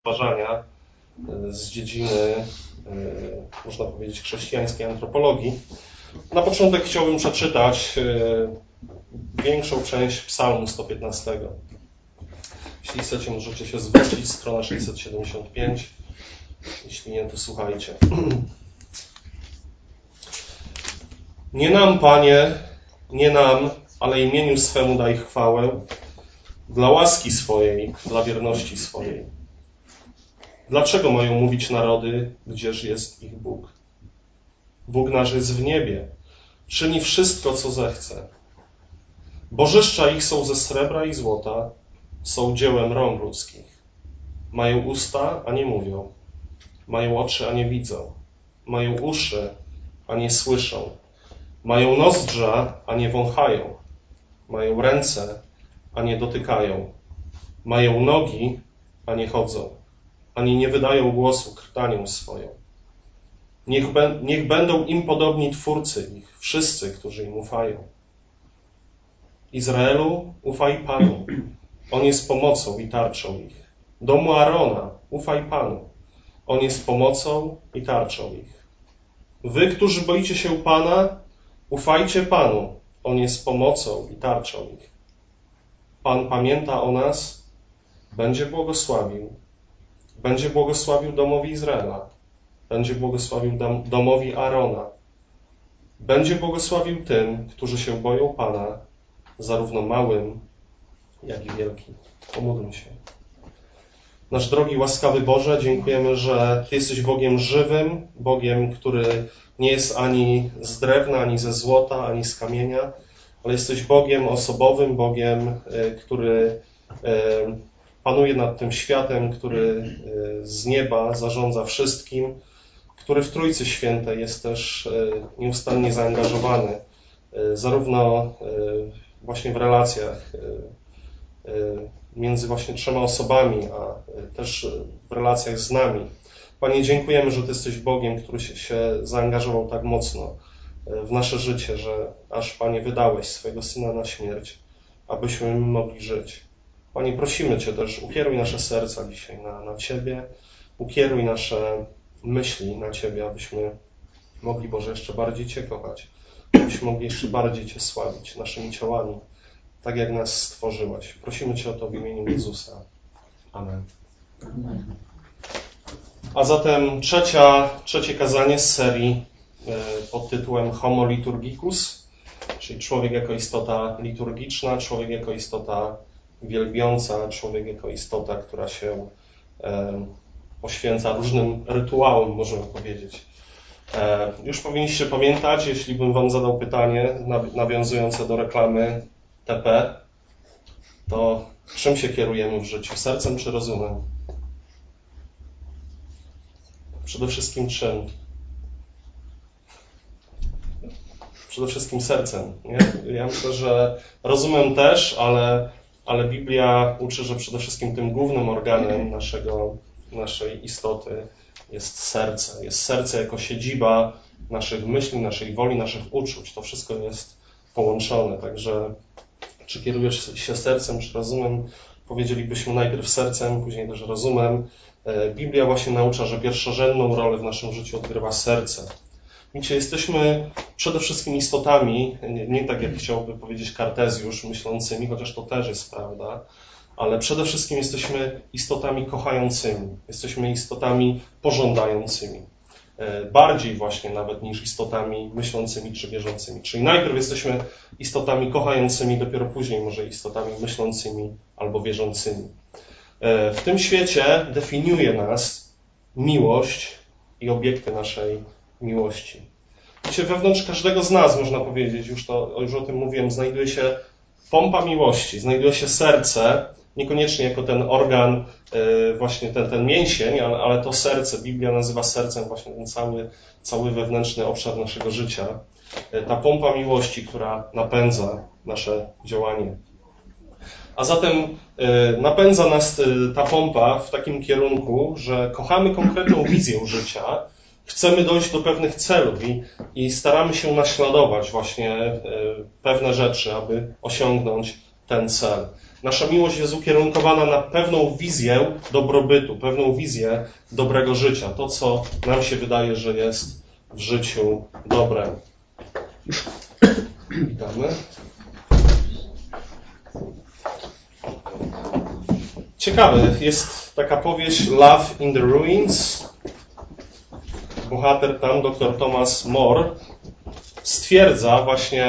stwarzania z dziedziny, można powiedzieć, chrześcijańskiej antropologii. Na początek chciałbym przeczytać większą część Psalmu 115. Jeśli chcecie, możecie się zwrócić, strona 675. Jeśli nie, to słuchajcie. Nie nam, Panie, nie nam, ale imieniu swemu daj chwałę, dla łaski swojej, dla wierności swojej. Dlaczego mają mówić narody, gdzież jest ich Bóg? Bóg nasz jest w niebie, czyni wszystko, co zechce. Bożyszcza ich są ze srebra i złota, są dziełem rąk ludzkich. Mają usta, a nie mówią. Mają oczy, a nie widzą. Mają uszy, a nie słyszą. Mają nozdrza, a nie wąchają. Mają ręce, a nie dotykają. Mają nogi, a nie chodzą. Ani nie wydają głosu krtanią swoją. Niech będą im podobni Twórcy ich, wszyscy, którzy im ufają. Izraelu, ufaj Panu. On jest pomocą i tarczą ich. Domu Aarona, ufaj Panu. On jest pomocą i tarczą ich. Wy, którzy boicie się Pana, ufajcie Panu. On jest pomocą i tarczą ich. Pan pamięta o nas, będzie błogosławił. Będzie błogosławił domowi Izraela. Będzie błogosławił domowi Aarona. Będzie błogosławił tym, którzy się boją Pana, zarówno małym, jak i wielkim. Pomódlmy się. Nasz drogi, łaskawy Boże, dziękujemy, że Ty jesteś Bogiem żywym, Bogiem, który nie jest ani z drewna, ani ze złota, ani z kamienia, ale jesteś Bogiem osobowym, Bogiem, który panuje nad tym światem, który z nieba zarządza wszystkim, który w Trójcy Świętej jest też nieustannie zaangażowany, zarówno właśnie w relacjach między właśnie trzema osobami, a też w relacjach z nami. Panie, dziękujemy, że Ty jesteś Bogiem, który się zaangażował tak mocno w nasze życie, że aż, Panie, wydałeś swojego Syna na śmierć, abyśmy mogli żyć. Panie, prosimy Cię też, ukieruj nasze serca dzisiaj na Ciebie, ukieruj nasze myśli na Ciebie, abyśmy mogli, Boże, jeszcze bardziej Cię kochać, abyśmy mogli jeszcze bardziej Cię sławić naszymi ciałami, tak jak nas stworzyłeś. Prosimy Cię o to w imieniu Jezusa. Amen. A zatem trzecie kazanie z serii pod tytułem Homo liturgicus, czyli człowiek jako istota liturgiczna, człowiek jako istota wielbiąca, człowiek jako istota, która się poświęca różnym rytuałom, możemy powiedzieć. Już powinniście pamiętać, jeśli bym Wam zadał pytanie nawiązujące do reklamy TP, to czym się kierujemy w życiu? Sercem czy rozumem? Przede wszystkim czym? Przede wszystkim sercem. Nie? Ja myślę, że rozumem też, ale Biblia uczy, że przede wszystkim tym głównym organem naszej istoty jest serce. Jest serce jako siedziba naszych myśli, naszej woli, naszych uczuć. To wszystko jest połączone. Także czy kierujesz się sercem, czy rozumem? Powiedzielibyśmy najpierw sercem, później też rozumem. Biblia właśnie naucza, że pierwszorzędną rolę w naszym życiu odgrywa serce. Wiecie, jesteśmy przede wszystkim istotami, nie tak jak chciałby powiedzieć Kartezjusz, myślącymi, chociaż to też jest prawda, ale przede wszystkim jesteśmy istotami kochającymi, jesteśmy istotami pożądającymi. Bardziej właśnie nawet niż istotami myślącymi czy wierzącymi. Czyli najpierw jesteśmy istotami kochającymi, dopiero później może istotami myślącymi albo wierzącymi. W tym świecie definiuje nas miłość i obiekty naszej miłości. Wiecie, wewnątrz każdego z nas, można powiedzieć, już o tym mówiłem, znajduje się pompa miłości, znajduje się serce, niekoniecznie jako ten organ, właśnie ten mięsień, ale to serce. Biblia nazywa sercem właśnie ten cały wewnętrzny obszar naszego życia. Ta pompa miłości, która napędza nasze działanie. A zatem napędza nas ta pompa w takim kierunku, że kochamy konkretną wizję życia, chcemy dojść do pewnych celów i staramy się naśladować właśnie pewne rzeczy, aby osiągnąć ten cel. Nasza miłość jest ukierunkowana na pewną wizję dobrobytu, pewną wizję dobrego życia. To, co nam się wydaje, że jest w życiu dobre. Witamy. Ciekawe, jest taka powieść Love in the Ruins. Bohater tam, dr Thomas More, stwierdza właśnie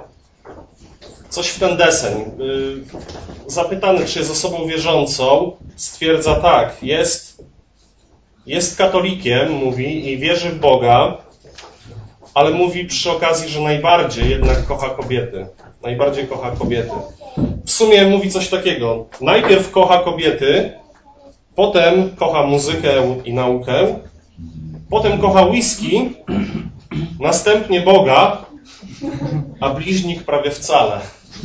coś w ten deseń. Zapytany, czy jest osobą wierzącą, stwierdza tak, jest katolikiem, mówi, i wierzy w Boga, ale mówi przy okazji, że najbardziej jednak kocha kobiety. Najbardziej kocha kobiety. W sumie mówi coś takiego. Najpierw kocha kobiety, potem kocha muzykę i naukę, potem kocha whisky, następnie Boga, a bliźnich prawie wcale.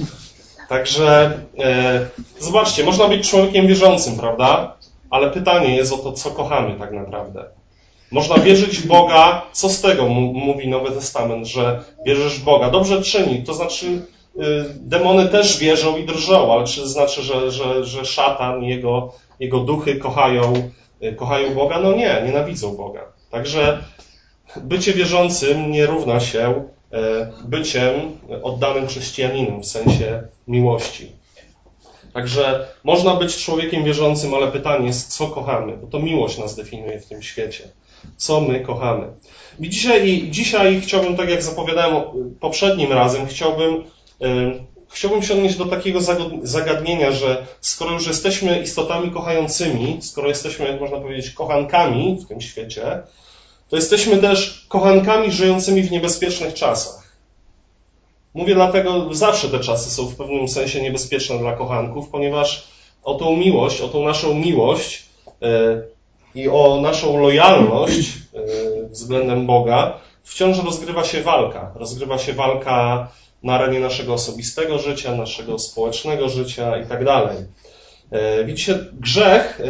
Także zobaczcie, można być człowiekiem wierzącym, prawda? Ale pytanie jest o to, co kochamy tak naprawdę. Można wierzyć w Boga, co z tego mówi Nowy Testament, że wierzysz w Boga. Dobrze czyni, to znaczy demony też wierzą i drżą, ale czy to znaczy, że szatan i jego duchy kochają Boga? No nie, nienawidzą Boga. Także bycie wierzącym nie równa się byciem oddanym chrześcijaninem w sensie miłości. Także można być człowiekiem wierzącym, ale pytanie jest, co kochamy, bo to miłość nas definiuje w tym świecie. Co my kochamy. I dzisiaj chciałbym, tak jak zapowiadałem poprzednim razem, chciałbym się odnieść do takiego zagadnienia, że skoro już jesteśmy istotami kochającymi, skoro jesteśmy, jak można powiedzieć, kochankami w tym świecie, to jesteśmy też kochankami żyjącymi w niebezpiecznych czasach. Mówię dlatego, zawsze te czasy są w pewnym sensie niebezpieczne dla kochanków, ponieważ o tą naszą miłość i o naszą lojalność względem Boga wciąż rozgrywa się walka. Rozgrywa się walka na arenie naszego osobistego życia, naszego społecznego życia i tak dalej. Widzicie, grzech,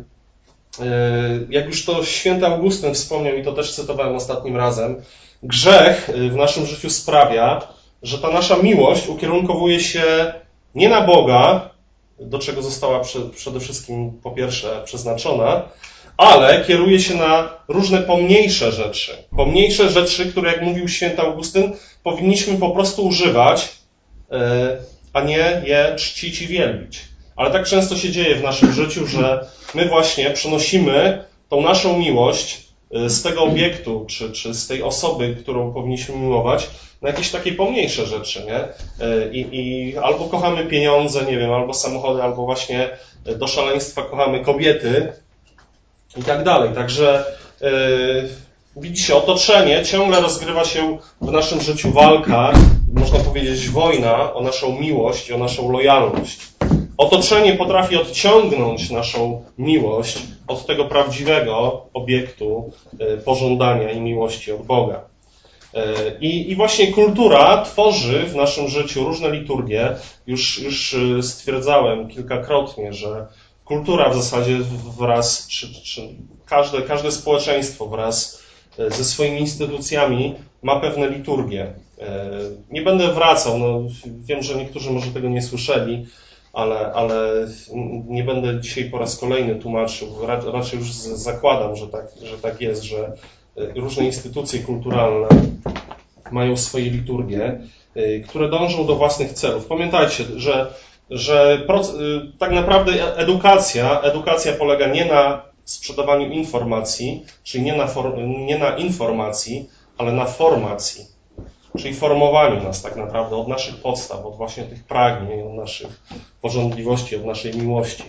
jak już to święty Augustyn wspomniał i to też cytowałem ostatnim razem, grzech w naszym życiu sprawia, że ta nasza miłość ukierunkowuje się nie na Boga, do czego została przede wszystkim po pierwsze przeznaczona, ale kieruje się na różne pomniejsze rzeczy. Pomniejsze rzeczy, które, jak mówił święty Augustyn, powinniśmy po prostu używać, a nie je czcić i wielbić. Ale tak często się dzieje w naszym życiu, że my właśnie przenosimy tą naszą miłość z tego obiektu, czy z tej osoby, którą powinniśmy miłować, na jakieś takie pomniejsze rzeczy, nie? I albo kochamy pieniądze, nie wiem, albo samochody, albo właśnie do szaleństwa kochamy kobiety i tak dalej. Także widzicie, otoczenie, ciągle rozgrywa się w naszym życiu walka, można powiedzieć wojna o naszą miłość i o naszą lojalność. Otoczenie potrafi odciągnąć naszą miłość od tego prawdziwego obiektu pożądania i miłości od Boga. I właśnie kultura tworzy w naszym życiu różne liturgie. Już stwierdzałem kilkakrotnie, że kultura w zasadzie wraz, czy każde społeczeństwo wraz ze swoimi instytucjami ma pewne liturgie. Nie będę wracał, wiem, że niektórzy może tego nie słyszeli, ale nie będę dzisiaj po raz kolejny tłumaczył. Raczej już zakładam, że tak jest, że różne instytucje kulturalne mają swoje liturgie, które dążą do własnych celów. Pamiętajcie, że tak naprawdę edukacja polega nie na sprzedawaniu informacji, czyli nie na informacji, ale na formacji, czyli formowaniu nas tak naprawdę od naszych podstaw, od właśnie tych pragnień, od naszych pożądliwości, od naszej miłości.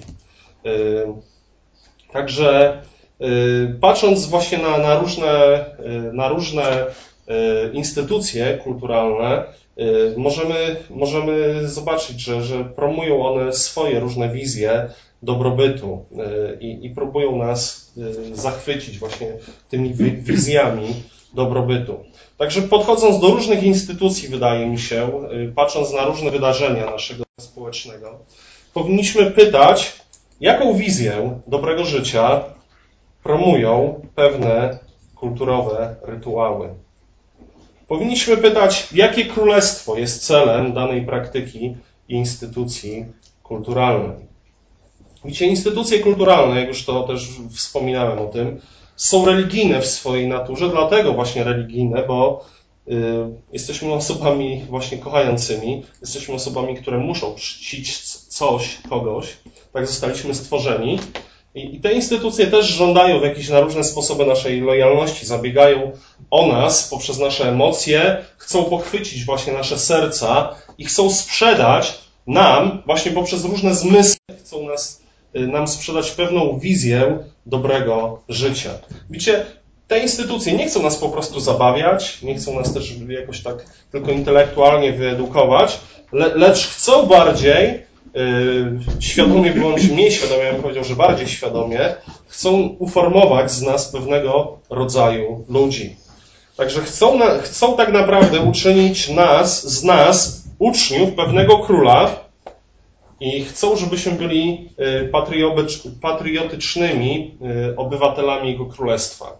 Także patrząc właśnie na różne instytucje kulturalne, możemy zobaczyć, że promują one swoje różne wizje dobrobytu i próbują nas zachwycić właśnie tymi wizjami dobrobytu. Także podchodząc do różnych instytucji, wydaje mi się, patrząc na różne wydarzenia naszego społecznego, powinniśmy pytać, jaką wizję dobrego życia promują pewne kulturowe rytuały. Powinniśmy pytać, jakie królestwo jest celem danej praktyki i instytucji kulturalnej. Widzicie, instytucje kulturalne, jak już to też wspominałem o tym, są religijne w swojej naturze, dlatego właśnie religijne, bo jesteśmy osobami właśnie kochającymi, jesteśmy osobami, które muszą czcić coś, kogoś, tak zostaliśmy stworzeni. I te instytucje też żądają w jakieś na różne sposoby naszej lojalności, zabiegają o nas poprzez nasze emocje, chcą pochwycić właśnie nasze serca i chcą sprzedać nam właśnie poprzez różne zmysły, chcą nam sprzedać pewną wizję dobrego życia. Widzicie, te instytucje nie chcą nas po prostu zabawiać, nie chcą nas też jakoś tak tylko intelektualnie wyedukować, lecz chcą bardziej świadomie bądź mniej świadomie, ja bym powiedział, że bardziej świadomie, chcą uformować z nas pewnego rodzaju ludzi. Także chcą tak naprawdę uczynić z nas uczniów pewnego króla i chcą, żebyśmy byli patriotycznymi obywatelami Jego Królestwa.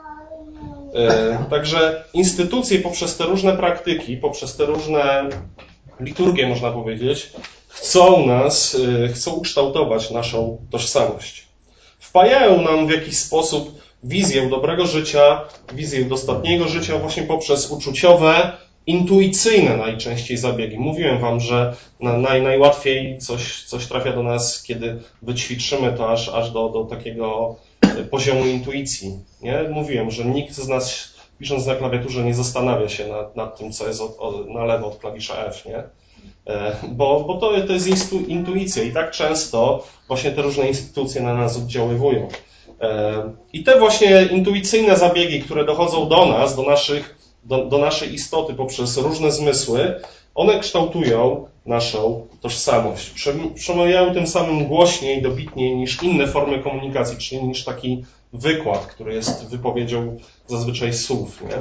Także instytucje poprzez te różne praktyki, poprzez te różne liturgie, można powiedzieć, chcą ukształtować naszą tożsamość. Wpajają nam w jakiś sposób wizję dobrego życia, wizję dostatniego życia właśnie poprzez uczuciowe, intuicyjne najczęściej zabiegi. Mówiłem wam, że najłatwiej coś trafia do nas, kiedy wyćwiczymy to aż do takiego poziomu intuicji. Nie? Mówiłem, że nikt z nas, pisząc na klawiaturze, nie zastanawia się nad tym, co jest na lewo od klawisza F, nie? Bo to jest intuicja i tak często właśnie te różne instytucje na nas oddziaływują. I te właśnie intuicyjne zabiegi, które dochodzą do nas, do naszej istoty poprzez różne zmysły, one kształtują naszą tożsamość. Przemawiają tym samym głośniej, dobitniej niż inne formy komunikacji, czyli niż taki wykład, który jest wypowiedzią zazwyczaj słów. Nie?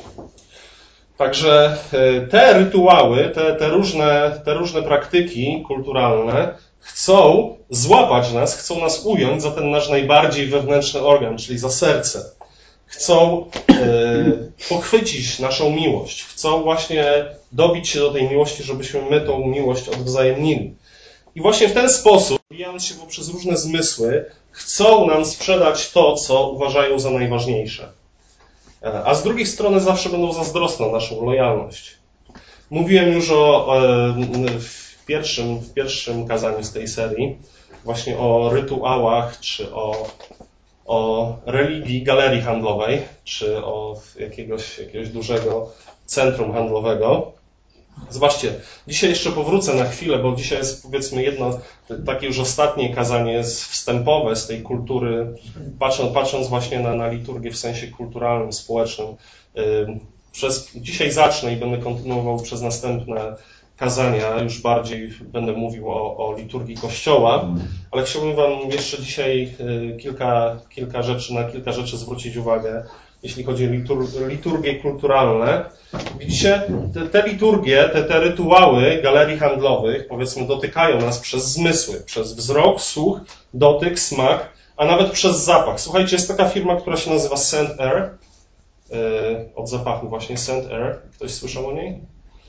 Także te rytuały, te różne praktyki kulturalne chcą złapać nas, chcą nas ująć za ten nasz najbardziej wewnętrzny organ, czyli za serce. Chcą pochwycić naszą miłość, chcą właśnie dobić się do tej miłości, żebyśmy my tą miłość odwzajemnili. I właśnie w ten sposób, bijając się poprzez różne zmysły, chcą nam sprzedać to, co uważają za najważniejsze. A z drugiej strony zawsze będą zazdrosne o naszą lojalność. Mówiłem już w pierwszym kazaniu z tej serii właśnie o rytuałach, czy o religii galerii handlowej, czy o jakiegoś dużego centrum handlowego. Zobaczcie, dzisiaj jeszcze powrócę na chwilę, bo dzisiaj jest powiedzmy jedno takie już ostatnie kazanie wstępowe z tej kultury, patrząc właśnie na liturgię w sensie kulturalnym, społecznym. Dzisiaj zacznę i będę kontynuował przez następne kazania, już bardziej będę mówił o liturgii Kościoła, ale chciałbym wam jeszcze dzisiaj na kilka rzeczy zwrócić uwagę, jeśli chodzi o liturgie kulturalne. Widzicie, te liturgie, te rytuały galerii handlowych, powiedzmy, dotykają nas przez zmysły, przez wzrok, słuch, dotyk, smak, a nawet przez zapach. Słuchajcie, jest taka firma, która się nazywa Scent Air, od zapachu właśnie Scent Air. Ktoś słyszał o niej?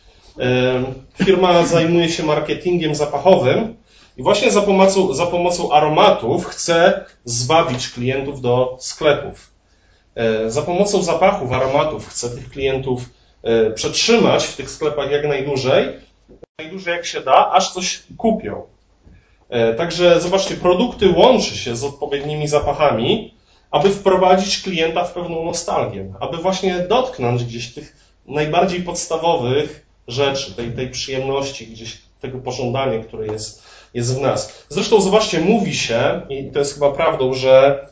Firma zajmuje się marketingiem zapachowym i właśnie za pomocą aromatów chce zwabić klientów do sklepów. Za pomocą zapachów, aromatów chce tych klientów przetrzymać w tych sklepach jak najdłużej jak się da, aż coś kupią. Także zobaczcie, produkty łączy się z odpowiednimi zapachami, aby wprowadzić klienta w pewną nostalgię, aby właśnie dotknąć gdzieś tych najbardziej podstawowych rzeczy, tej przyjemności, gdzieś tego pożądania, które jest w nas. Zresztą zobaczcie, mówi się, i to jest chyba prawdą, że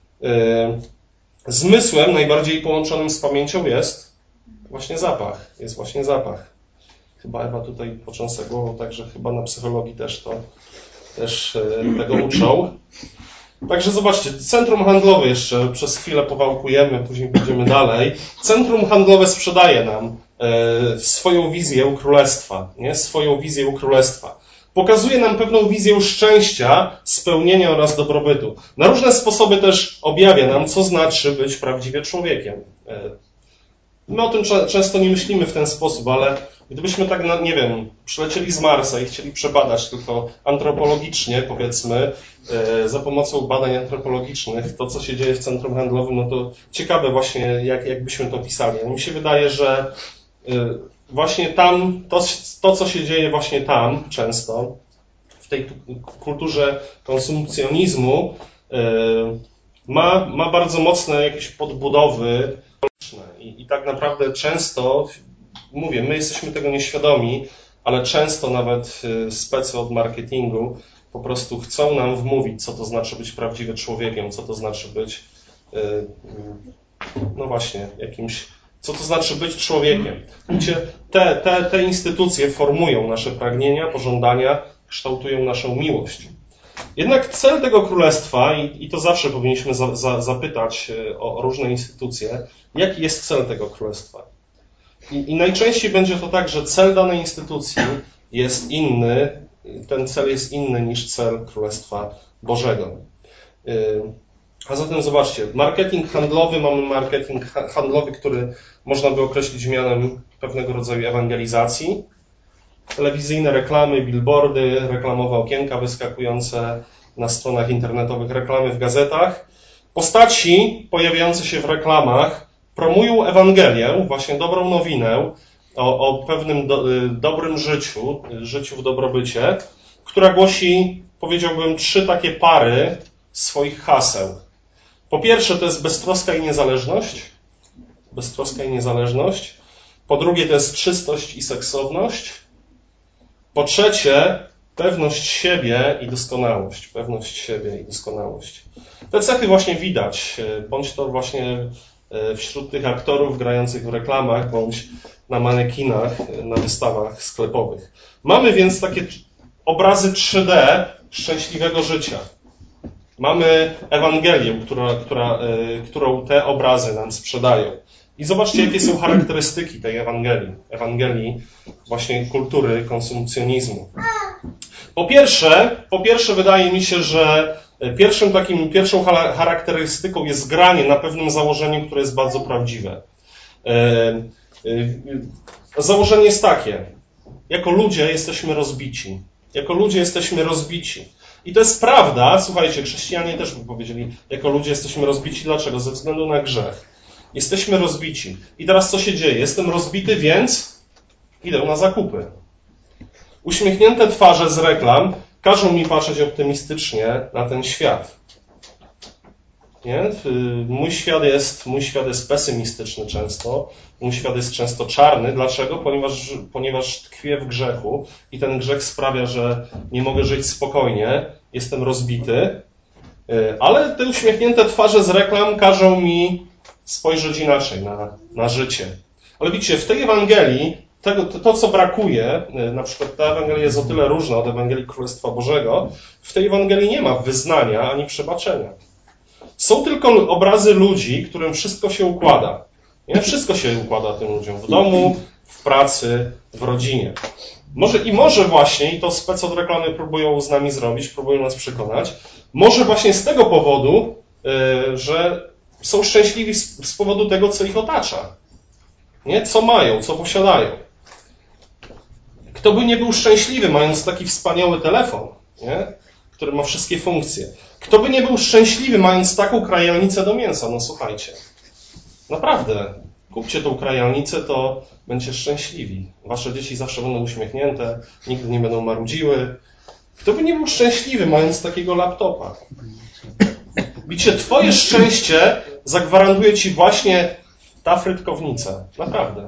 zmysłem najbardziej połączonym z pamięcią jest właśnie zapach. Chyba Ewa tutaj potrząsa głową, także chyba na psychologii też tego uczą. Także zobaczcie, centrum handlowe jeszcze przez chwilę powałkujemy, później pójdziemy dalej. Centrum handlowe sprzedaje nam swoją wizję królestwa, nie? Swoją wizję królestwa. Pokazuje nam pewną wizję szczęścia, spełnienia oraz dobrobytu. Na różne sposoby też objawia nam, co znaczy być prawdziwie człowiekiem. My o tym często nie myślimy w ten sposób, ale gdybyśmy tak, nie wiem, przylecieli z Marsa i chcieli przebadać tylko antropologicznie, powiedzmy, za pomocą badań antropologicznych, to co się dzieje w centrum handlowym, no to ciekawe właśnie, jakbyśmy to pisali. Mi się wydaje, że właśnie tam, to co się dzieje właśnie tam często, w tej kulturze konsumpcjonizmu, ma bardzo mocne jakieś podbudowy i tak naprawdę często, mówię, my jesteśmy tego nieświadomi, ale często nawet specy od marketingu po prostu chcą nam wmówić, co to znaczy być prawdziwym człowiekiem, co to znaczy być, no właśnie, co to znaczy być człowiekiem. Gdzie te instytucje formują nasze pragnienia, pożądania, kształtują naszą miłość. Jednak cel tego królestwa, i to zawsze powinniśmy zapytać o różne instytucje, jaki jest cel tego królestwa. I najczęściej będzie to tak, że cel danej instytucji jest inny, ten cel jest inny niż cel Królestwa Bożego. A zatem zobaczcie, marketing handlowy, mamy marketing handlowy, który można by określić mianem pewnego rodzaju ewangelizacji. Telewizyjne reklamy, billboardy, reklamowe okienka wyskakujące na stronach internetowych, reklamy w gazetach. Postaci pojawiające się w reklamach promują Ewangelię, właśnie dobrą nowinę o pewnym dobrym życiu w dobrobycie, która głosi, powiedziałbym, 3 takie pary swoich haseł. Po pierwsze to jest beztroska i niezależność. Beztroska i niezależność. Po drugie to jest czystość i seksowność. Po trzecie pewność siebie i doskonałość. Pewność siebie i doskonałość. Te cechy właśnie widać, bądź to właśnie wśród tych aktorów grających w reklamach, bądź na manekinach, na wystawach sklepowych. Mamy więc takie obrazy 3D szczęśliwego życia. Mamy Ewangelię, którą te obrazy nam sprzedają. I zobaczcie, jakie są charakterystyki tej Ewangelii właśnie kultury konsumpcjonizmu. Po pierwsze wydaje mi się, że pierwszą charakterystyką jest granie na pewnym założeniu, które jest bardzo prawdziwe. Założenie jest takie. Jako ludzie jesteśmy rozbici. Jako ludzie jesteśmy rozbici. I to jest prawda. Słuchajcie, chrześcijanie też by powiedzieli, jako ludzie jesteśmy rozbici. Dlaczego? Ze względu na grzech. Jesteśmy rozbici. I teraz co się dzieje? Jestem rozbity, więc idę na zakupy. Uśmiechnięte twarze z reklam każą mi patrzeć optymistycznie na ten świat. Nie? Mój świat jest pesymistyczny często. Mój świat jest często czarny. Dlaczego? Ponieważ tkwię w grzechu i ten grzech sprawia, że nie mogę żyć spokojnie. Jestem rozbity. Ale te uśmiechnięte twarze z reklam każą mi spojrzeć inaczej na życie. Ale widzicie, w tej Ewangelii to, co brakuje, na przykład ta Ewangelia jest o tyle różna od Ewangelii Królestwa Bożego, w tej Ewangelii nie ma wyznania ani przebaczenia. Są tylko obrazy ludzi, którym wszystko się układa. Nie? Wszystko się układa tym ludziom w domu, w pracy, w rodzinie. Może właśnie, i to spec od reklamy próbują z nami zrobić, próbują nas przekonać, może właśnie z tego powodu, że są szczęśliwi z powodu tego, co ich otacza. Nie? Co mają, co posiadają. Kto by nie był szczęśliwy, mając taki wspaniały telefon, nie? Który ma wszystkie funkcje. Kto by nie był szczęśliwy, mając taką krajalnicę do mięsa? No słuchajcie, naprawdę, kupcie tą krajalnicę, to będziecie szczęśliwi. Wasze dzieci zawsze będą uśmiechnięte, nigdy nie będą marudziły. Kto by nie był szczęśliwy, mając takiego laptopa? Widzicie, twoje szczęście zagwarantuje ci właśnie ta frytkownica. Naprawdę.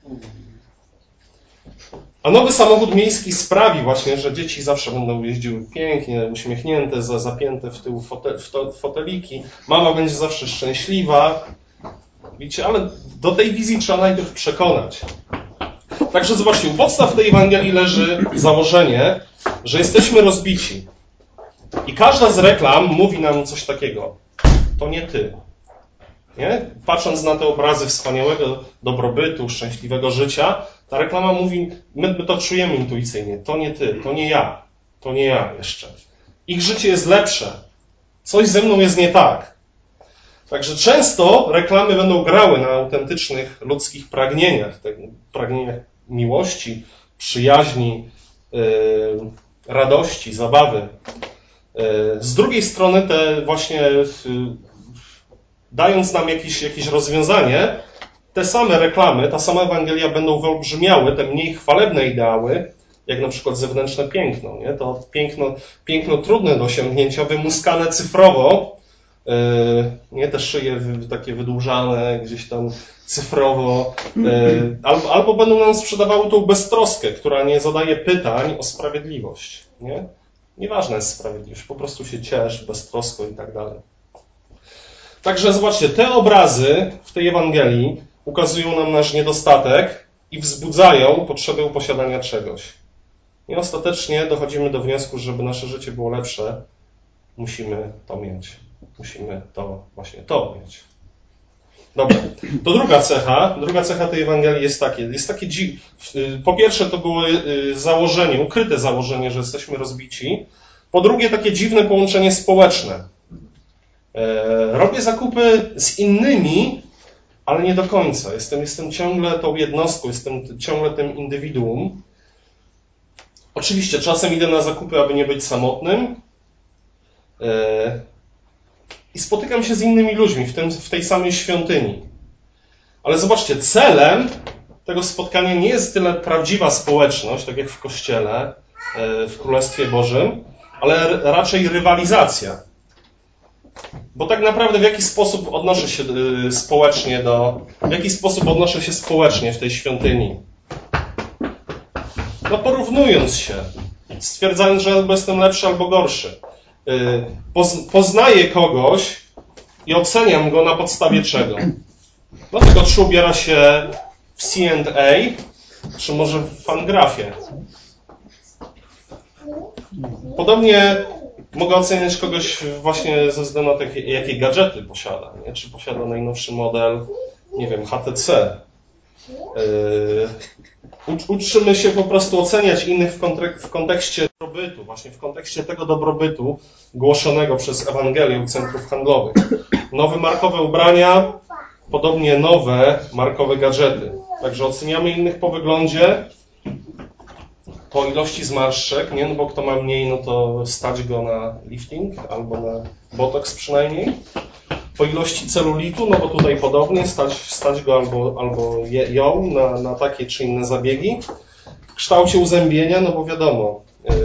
A nowy samochód miejski sprawi właśnie, że dzieci zawsze będą jeździły pięknie, uśmiechnięte, zapięte w tył foteliki. Mama będzie zawsze szczęśliwa. Widzicie, ale do tej wizji trzeba najpierw przekonać. Także zobaczcie, u podstaw tej Ewangelii leży założenie, że jesteśmy rozbici. I każda z reklam mówi nam coś takiego. To nie ty. Nie? Patrząc na te obrazy wspaniałego dobrobytu, szczęśliwego życia, ta reklama mówi, my to czujemy intuicyjnie, to nie ty, to nie ja jeszcze. Ich życie jest lepsze, coś ze mną jest nie tak. Także często reklamy będą grały na autentycznych ludzkich pragnieniach, pragnieniach miłości, przyjaźni, radości, zabawy. Z drugiej strony te właśnie dając nam jakieś rozwiązanie, te same reklamy, ta sama Ewangelia będą wyolbrzymiały te mniej chwalebne ideały, jak na przykład zewnętrzne piękno. Nie? To piękno trudne do osiągnięcia, wymuskane cyfrowo, nie te szyje takie wydłużane gdzieś tam cyfrowo, albo będą nam sprzedawały tą beztroskę, która nie zadaje pytań o sprawiedliwość. Nie? Nieważna jest sprawiedliwość, po prostu się ciesz, beztrosko i tak dalej. Także zobaczcie, te obrazy w tej Ewangelii ukazują nam nasz niedostatek i wzbudzają potrzebę posiadania czegoś. I ostatecznie dochodzimy do wniosku, że żeby nasze życie było lepsze, musimy to mieć. Musimy to mieć. Dobra, to druga cecha tej Ewangelii jest takie po pierwsze to było założenie, ukryte założenie, że jesteśmy rozbici. Po drugie takie dziwne połączenie społeczne. Robię zakupy z innymi, ale nie do końca. Jestem ciągle tą jednostką, jestem ciągle tym indywiduum. Oczywiście czasem idę na zakupy, aby nie być samotnym. I spotykam się z innymi ludźmi w tej samej świątyni. Ale zobaczcie, celem tego spotkania nie jest tyle prawdziwa społeczność, tak jak w Kościele, w Królestwie Bożym, ale raczej rywalizacja. Bo tak naprawdę w jaki sposób odnoszę się społecznie w tej świątyni? No porównując się, stwierdzając, że albo jestem lepszy, albo gorszy. Poznaję kogoś i oceniam go na podstawie czego? Dlatego czy ubiera się w C&A, czy może w Fangrafie. Podobnie mogę oceniać kogoś właśnie ze względu na to, jakie gadżety posiada. Nie? Czy posiada najnowszy model, nie wiem, HTC. Uczymy się po prostu oceniać innych w kontekście dobrobytu, właśnie w kontekście tego dobrobytu głoszonego przez Ewangelię u centrów handlowych. Nowe markowe ubrania, podobnie nowe markowe gadżety. Także oceniamy innych po wyglądzie, po ilości zmarszczek, nie? No bo kto ma mniej, no to stać go na lifting albo na botoks przynajmniej. Po ilości celulitu, no bo tutaj podobnie, stać go albo ją na takie czy inne zabiegi. W kształcie uzębienia, no bo wiadomo,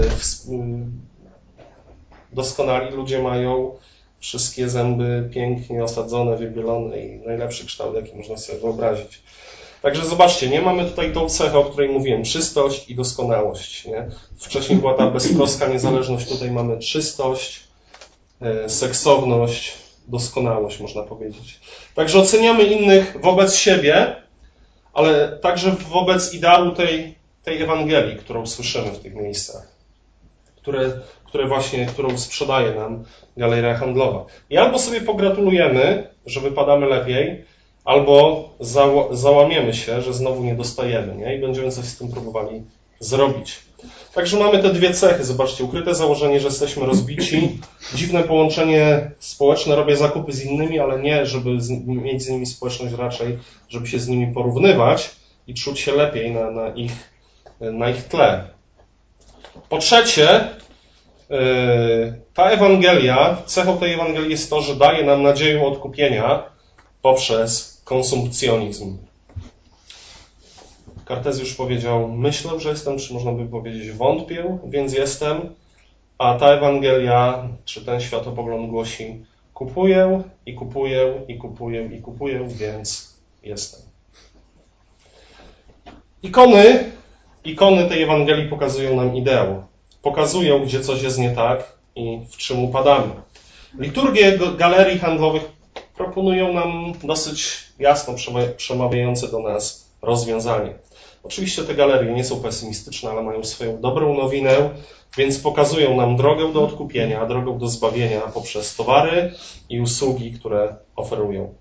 doskonali ludzie mają wszystkie zęby pięknie osadzone, wybielone i najlepszy kształt, jaki można sobie wyobrazić. Także zobaczcie, nie mamy tutaj tą cechę, o której mówiłem, czystość i doskonałość. Nie? Wcześniej była ta beztroska niezależność, tutaj mamy czystość, seksowność, doskonałość, można powiedzieć. Także oceniamy innych wobec siebie, ale także wobec ideału tej Ewangelii, którą słyszymy w tych miejscach, którą sprzedaje nam galeria handlowa. I albo sobie pogratulujemy, że wypadamy lepiej, albo załamiemy się, że znowu nie dostajemy, nie? I będziemy coś z tym próbowali zrobić. Także mamy te dwie cechy. Zobaczcie, ukryte założenie, że jesteśmy rozbici, dziwne połączenie społeczne, robię zakupy z innymi, ale nie, żeby mieć z nimi społeczność, raczej, żeby się z nimi porównywać i czuć się lepiej na ich tle. Po trzecie, ta Ewangelia, cechą tej Ewangelii jest to, że daje nam nadzieję odkupienia poprzez konsumpcjonizm. Kartezjusz powiedział, myślę, że jestem, czy można by powiedzieć, wątpię, więc jestem, a ta Ewangelia, czy ten światopogląd głosi, kupuję i kupuję i kupuję i kupuję, więc jestem. Ikony tej Ewangelii pokazują nam ideał. Pokazują, gdzie coś jest nie tak i w czym upadamy. Liturgie galerii handlowych proponują nam dosyć jasno przemawiające do nas rozwiązanie. Oczywiście te galerie nie są pesymistyczne, ale mają swoją dobrą nowinę, więc pokazują nam drogę do odkupienia, drogę do zbawienia poprzez towary i usługi, które oferują.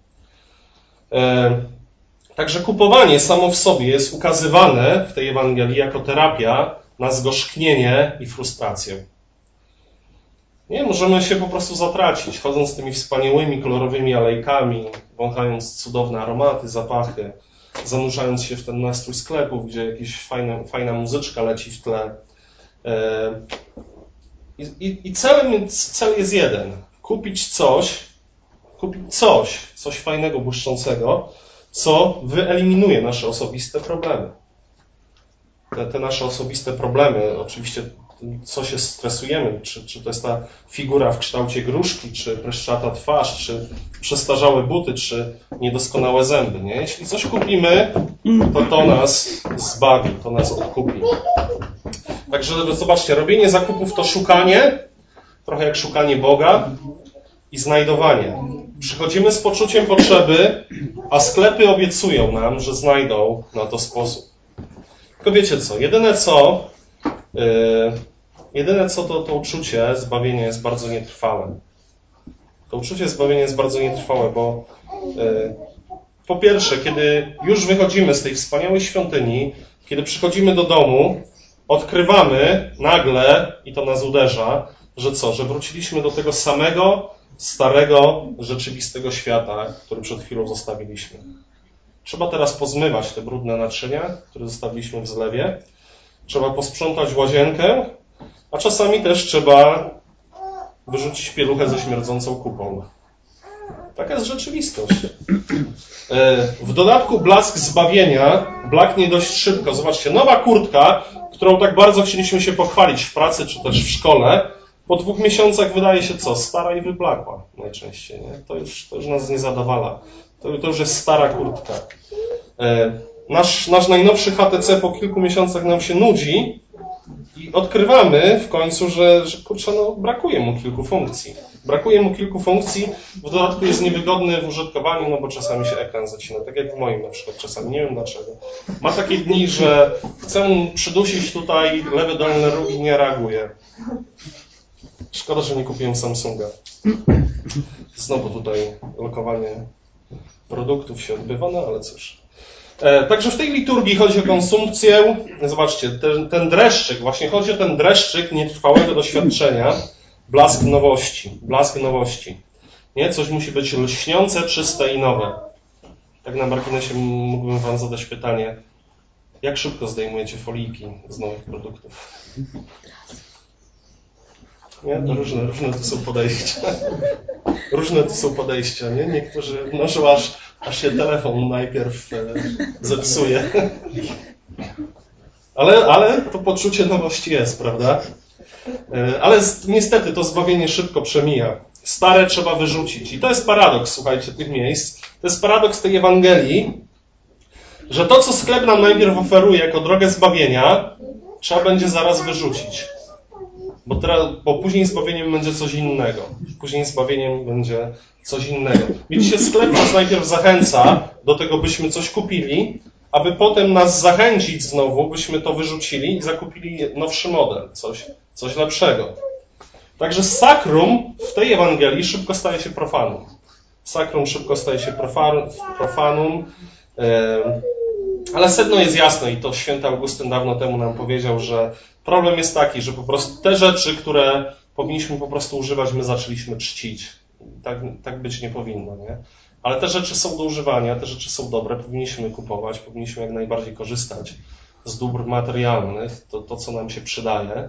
Także kupowanie samo w sobie jest ukazywane w tej Ewangelii jako terapia na zgorzknienie i frustrację. Nie, możemy się po prostu zatracić, chodząc tymi wspaniałymi, kolorowymi alejkami, wąchając cudowne aromaty, zapachy, zanurzając się w ten nastrój sklepów, gdzie jakaś fajna muzyczka leci w tle. I cel jest jeden. Kupić coś fajnego, błyszczącego, co wyeliminuje nasze osobiste problemy. Te nasze osobiste problemy, oczywiście co się stresujemy, czy to jest ta figura w kształcie gruszki, czy pryszczata twarz, czy przestarzałe buty, czy niedoskonałe zęby. Nie? Jeśli coś kupimy, to nas zbawi, to nas odkupi. Także zobaczcie, robienie zakupów to szukanie, trochę jak szukanie Boga i znajdowanie. Przychodzimy z poczuciem potrzeby, a sklepy obiecują nam, że znajdą na to sposób. Tylko wiecie co, jedyne co to uczucie zbawienia jest bardzo nietrwałe. To uczucie zbawienia jest bardzo nietrwałe, bo po pierwsze, kiedy już wychodzimy z tej wspaniałej świątyni, kiedy przychodzimy do domu, odkrywamy nagle, i to nas uderza, że co? Że wróciliśmy do tego samego, starego, rzeczywistego świata, który przed chwilą zostawiliśmy. Trzeba teraz pozmywać te brudne naczynia, które zostawiliśmy w zlewie. Trzeba posprzątać łazienkę, a czasami też trzeba wyrzucić pieluchę ze śmierdzącą kupą. Taka jest rzeczywistość. W dodatku blask zbawienia blaknie dość szybko. Zobaczcie, nowa kurtka, którą tak bardzo chcieliśmy się pochwalić w pracy czy też w szkole, po 2 miesiącach wydaje się co? Stara i wyblakła najczęściej. Nie? To już nas nie zadowala. To już jest stara kurtka. Nasz najnowszy HTC po kilku miesiącach nam się nudzi i odkrywamy w końcu, że kurczę, brakuje mu kilku funkcji. Brakuje mu kilku funkcji, w dodatku jest niewygodny w użytkowaniu, bo czasami się ekran zacina, tak jak w moim na przykład czasami, nie wiem dlaczego. Ma takie dni, że chcę przydusić tutaj lewy dolny róg i nie reaguje. Szkoda, że nie kupiłem Samsunga. Znowu tutaj lokowanie produktów się odbywa, ale cóż. Także w tej liturgii chodzi o konsumpcję. Zobaczcie, ten dreszczyk, właśnie chodzi o ten dreszczyk nietrwałego doświadczenia, blask nowości. Nie? Coś musi być lśniące, czyste i nowe. Tak na marginesie mógłbym wam zadać pytanie, jak szybko zdejmujecie folijki z nowych produktów? Nie? To różne tu są podejścia. Różne tu są podejścia, nie? Niektórzy noszą aż się telefon najpierw zepsuje. Ale to poczucie nowości jest, prawda? Ale niestety to zbawienie szybko przemija. Stare trzeba wyrzucić. I to jest paradoks, słuchajcie, tych miejsc. To jest paradoks tej Ewangelii, że to, co sklep nam najpierw oferuje jako drogę zbawienia, trzeba będzie zaraz wyrzucić. Bo później zbawieniem będzie coś innego. Widzicie, sklep nas najpierw zachęca do tego, byśmy coś kupili, aby potem nas zachęcić znowu, byśmy to wyrzucili i zakupili nowszy model, coś lepszego. Także sakrum w tej Ewangelii szybko staje się profanum. Ale sedno jest jasne i to święty Augustyn dawno temu nam powiedział, że problem jest taki, że po prostu te rzeczy, które powinniśmy po prostu używać, my zaczęliśmy czcić. Tak być nie powinno, nie? Ale te rzeczy są do używania, te rzeczy są dobre, powinniśmy kupować, powinniśmy jak najbardziej korzystać z dóbr materialnych, to co nam się przydaje,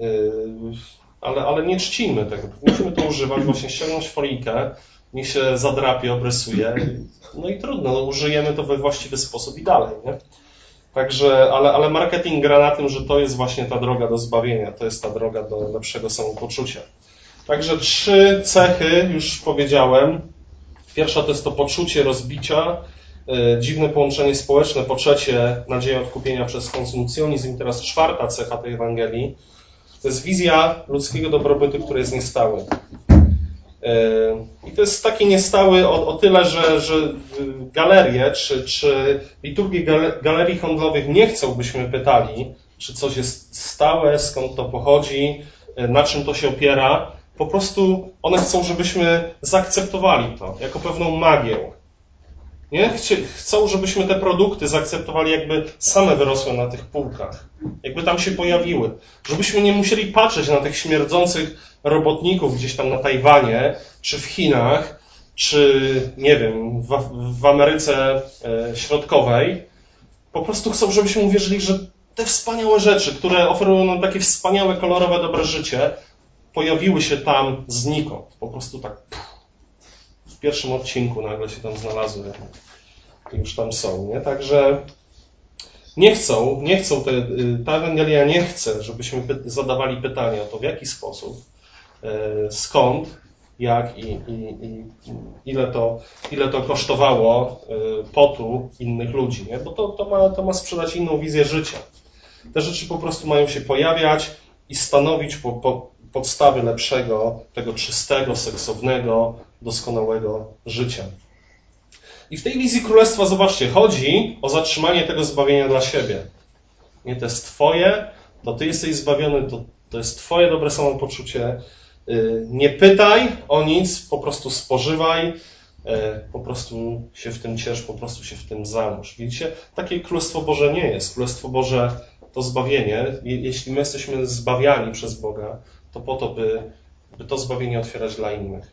ale nie czcimy tego. Powinniśmy to używać, właśnie ściągnąć folijkę, niech się zadrapie, obrysuje, no i trudno, użyjemy to we właściwy sposób i dalej, nie? Także, ale marketing gra na tym, że to jest właśnie ta droga do zbawienia, to jest ta droga do lepszego samopoczucia. Także 3 cechy, już powiedziałem. Pierwsza to jest to poczucie rozbicia, dziwne połączenie społeczne. Po trzecie, nadzieja odkupienia przez konsumpcjonizm. I teraz 4. cecha tej Ewangelii. To jest wizja ludzkiego dobrobytu, który jest niestały. I to jest taki niestały o tyle, że galerie czy liturgie galerii handlowych nie chcą, byśmy pytali, czy coś jest stałe, skąd to pochodzi, na czym to się opiera. Po prostu one chcą, żebyśmy zaakceptowali to jako pewną magię. Nie? Chcą, żebyśmy te produkty zaakceptowali, jakby same wyrosły na tych półkach. Jakby tam się pojawiły. Żebyśmy nie musieli patrzeć na tych śmierdzących robotników gdzieś tam na Tajwanie, czy w Chinach, czy, nie wiem, w Ameryce Środkowej. Po prostu chcą, żebyśmy uwierzyli, że te wspaniałe rzeczy, które oferują nam takie wspaniałe, kolorowe, dobre życie, pojawiły się tam znikąd. Po prostu tak w pierwszym odcinku nagle się tam znalazły i już tam są. Nie? Także nie chcą ta Ewangelia nie chce, żebyśmy zadawali pytania o to, w jaki sposób, skąd, jak i ile to kosztowało potu innych ludzi. Nie? Bo to ma sprzedać inną wizję życia. Te rzeczy po prostu mają się pojawiać i stanowić podstawy lepszego, tego czystego, seksownego, doskonałego życia. I w tej wizji królestwa, zobaczcie, chodzi o zatrzymanie tego zbawienia dla siebie. Nie, to jest twoje, to ty jesteś zbawiony, to jest twoje dobre samopoczucie. Nie pytaj o nic, po prostu spożywaj, po prostu się w tym ciesz, po prostu się w tym zanurz. Widzicie? Takie Królestwo Boże nie jest. Królestwo Boże to zbawienie. Jeśli my jesteśmy zbawiani przez Boga, to po to, by to zbawienie otwierać dla innych.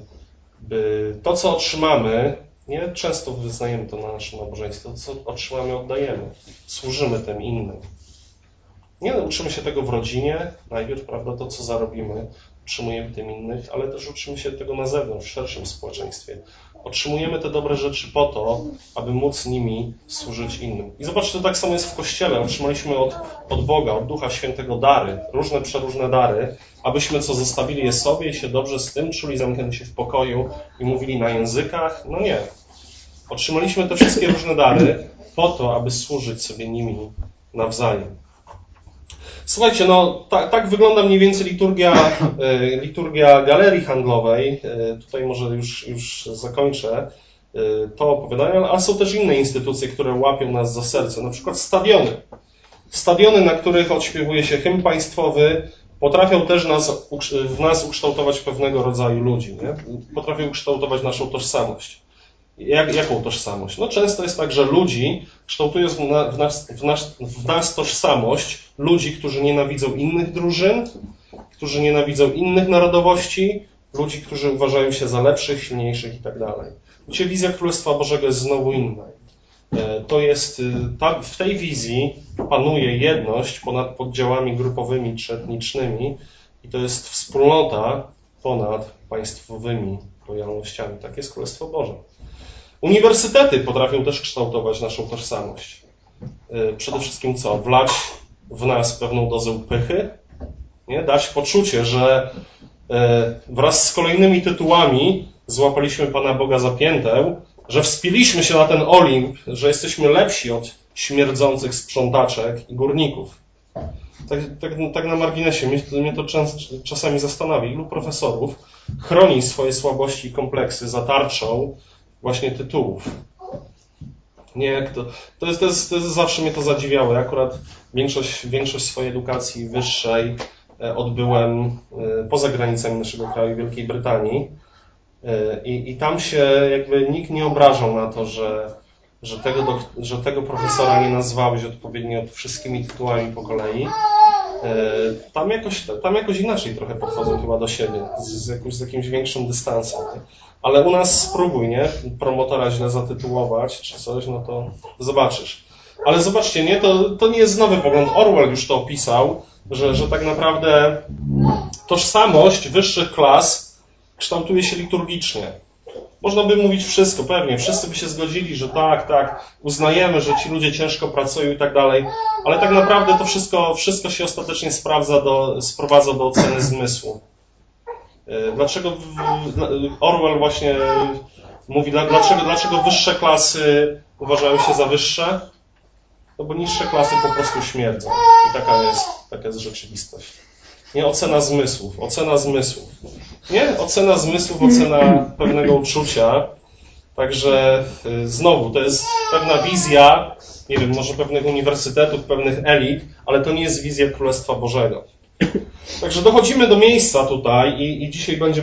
By to, co otrzymamy, nie często wyznajemy to na naszym nabożeństwie, to, co otrzymamy, oddajemy. Służymy tym innym. Nie uczymy się tego w rodzinie, najpierw, prawda, to, co zarobimy, utrzymujemy tym innych, ale też uczymy się tego na zewnątrz, w szerszym społeczeństwie. Otrzymujemy te dobre rzeczy po to, aby móc nimi służyć innym. I zobaczcie, to tak samo jest w Kościele. Otrzymaliśmy od Boga, od Ducha Świętego dary, przeróżne dary, abyśmy co, zostawili je sobie i się dobrze z tym czuli, zamknęli się w pokoju i mówili na językach? No nie. Otrzymaliśmy te wszystkie różne dary po to, aby służyć sobie nimi nawzajem. Słuchajcie, no tak wygląda mniej więcej liturgia galerii handlowej. Tutaj może już zakończę to opowiadanie, ale są też inne instytucje, które łapią nas za serce, na przykład stadiony. Stadiony, na których odśpiewuje się hymn państwowy, potrafią też w nas ukształtować pewnego rodzaju ludzi, nie? Potrafią ukształtować naszą tożsamość. Jaką tożsamość? No często jest tak, że ludzi kształtuje w nas tożsamość ludzi, którzy nienawidzą innych drużyn, którzy nienawidzą innych narodowości, ludzi, którzy uważają się za lepszych, silniejszych i tak dalej. Wiecie, wizja Królestwa Bożego jest znowu inna. To jest, w tej wizji panuje jedność ponad podziałami grupowymi czy etnicznymi i to jest wspólnota ponad państwowymi lojalnościami. Tak jest Królestwo Boże. Uniwersytety potrafią też kształtować naszą tożsamość. Przede wszystkim co? Wlać w nas pewną dozę pychy, nie? Dać poczucie, że wraz z kolejnymi tytułami złapaliśmy Pana Boga za piętę, że wspiliśmy się na ten Olimp, że jesteśmy lepsi od śmierdzących sprzątaczek i górników. Tak na marginesie, mnie to czasami zastanawia, ilu profesorów chroni swoje słabości i kompleksy za tarczą właśnie tytułów. Nie, to jest zawsze mnie to zadziwiało. Ja akurat większość swojej edukacji wyższej odbyłem poza granicami naszego kraju, Wielkiej Brytanii. I tam się jakby nikt nie obrażał na to, że tego profesora nie nazwałeś odpowiednio wszystkimi tytułami po kolei. Tam jakoś inaczej trochę podchodzą chyba do siebie, z jakimś większym dystansem. Nie? Ale u nas spróbuj, nie? Promotora źle zatytułować czy coś, no to zobaczysz. Ale zobaczcie, nie? To nie jest nowy pogląd. Orwell już to opisał, że tak naprawdę tożsamość wyższych klas kształtuje się liturgicznie. Można by mówić wszystko, pewnie. Wszyscy by się zgodzili, że tak, uznajemy, że ci ludzie ciężko pracują i tak dalej, ale tak naprawdę to wszystko się ostatecznie sprowadza do oceny zmysłu. Dlaczego Orwell właśnie mówi, dlaczego wyższe klasy uważają się za wyższe? No bo niższe klasy po prostu śmierdzą. I taka jest rzeczywistość. Nie ocena zmysłów. Nie? Ocena zmysłów, ocena pewnego uczucia. Także znowu, to jest pewna wizja, nie wiem, może pewnych uniwersytetów, pewnych elit, ale to nie jest wizja Królestwa Bożego. Także dochodzimy do miejsca tutaj i dzisiaj będzie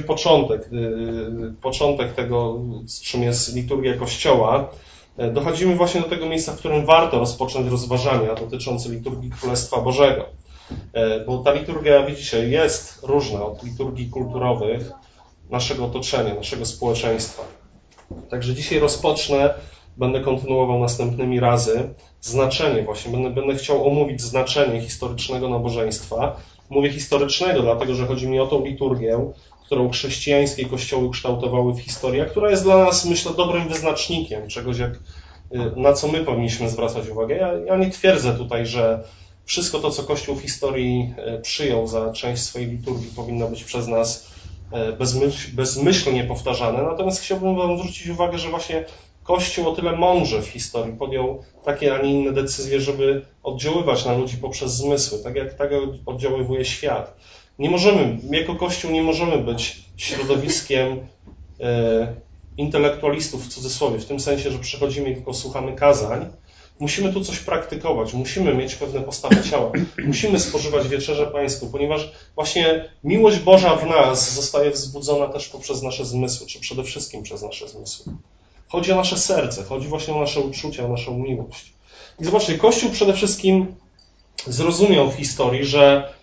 początek tego, czym jest liturgia Kościoła. Dochodzimy właśnie do tego miejsca, w którym warto rozpocząć rozważania dotyczące liturgii Królestwa Bożego. Bo ta liturgia, widzicie, jest różna od liturgii kulturowych naszego otoczenia, naszego społeczeństwa. Także dzisiaj rozpocznę, będę kontynuował następnymi razy znaczenie właśnie, będę chciał omówić znaczenie historycznego nabożeństwa. Mówię historycznego, dlatego że chodzi mi o tą liturgię, którą chrześcijańskie kościoły kształtowały w historii, a która jest dla nas, myślę, dobrym wyznacznikiem czegoś, na co my powinniśmy zwracać uwagę. Ja nie twierdzę tutaj, że wszystko to, co Kościół w historii przyjął za część swojej liturgii, powinno być przez nas bezmyślnie powtarzane. Natomiast chciałbym wam zwrócić uwagę, że właśnie Kościół o tyle mądrze w historii podjął takie, a nie inne decyzje, żeby oddziaływać na ludzi poprzez zmysły, tak jak oddziaływuje świat. My jako Kościół nie możemy być środowiskiem intelektualistów w cudzysłowie, w tym sensie, że przychodzimy i tylko słuchamy kazań. Musimy tu coś praktykować, musimy mieć pewne postawy ciała, musimy spożywać wieczerzę pańską, ponieważ właśnie miłość Boża w nas zostaje wzbudzona też poprzez nasze zmysły, czy przede wszystkim przez nasze zmysły. Chodzi o nasze serce, chodzi właśnie o nasze uczucia, o naszą miłość. I zobaczcie, Kościół przede wszystkim zrozumiał w historii, że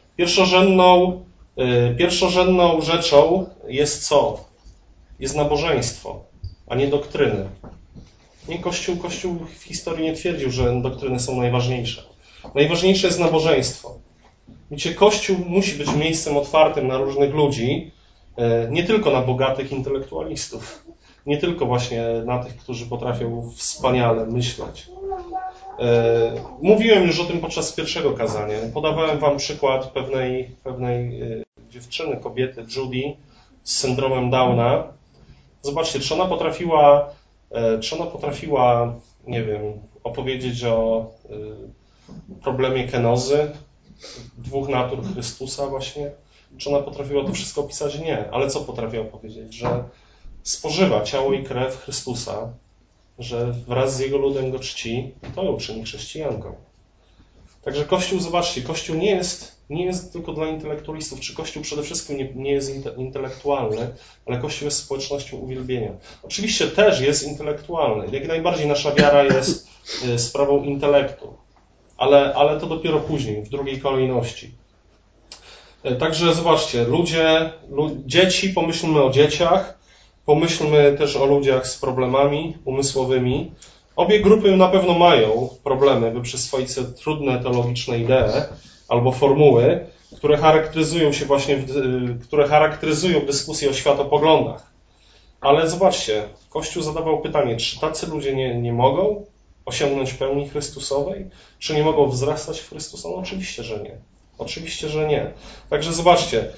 pierwszorzędną rzeczą jest co? Jest nabożeństwo, a nie doktryny. Nie, Kościół w historii nie twierdził, że doktryny są najważniejsze. Najważniejsze jest nabożeństwo. Wiecie, Kościół musi być miejscem otwartym na różnych ludzi, nie tylko na bogatych intelektualistów, nie tylko właśnie na tych, którzy potrafią wspaniale myśleć. Mówiłem już o tym podczas pierwszego kazania. Podawałem wam przykład pewnej dziewczyny, kobiety, Judy, z syndromem Downa. Zobaczcie, czy ona potrafiła, nie wiem, opowiedzieć o problemie kenozy, dwóch natur Chrystusa właśnie? Czy ona potrafiła to wszystko opisać? Nie. Ale co potrafiła powiedzieć? Że spożywa ciało i krew Chrystusa, że wraz z Jego ludem go czci, to ją czyni chrześcijanką. Także Kościół, zobaczcie, Kościół nie jest tylko dla intelektualistów, czy Kościół przede wszystkim nie jest intelektualny, ale Kościół jest społecznością uwielbienia. Oczywiście też jest intelektualny. Jak najbardziej nasza wiara jest sprawą intelektu, ale to dopiero później, w drugiej kolejności. Także zobaczcie, dzieci, pomyślmy o dzieciach, pomyślmy też o ludziach z problemami umysłowymi. Obie grupy na pewno mają problemy, by przyswoić sobie trudne teologiczne idee albo formuły, które charakteryzują dyskusję o światopoglądach. Ale zobaczcie, Kościół zadawał pytanie, czy tacy ludzie nie mogą osiągnąć pełni Chrystusowej? Czy nie mogą wzrastać w Chrystusa? No oczywiście, że nie. Oczywiście, że nie. Także zobaczcie,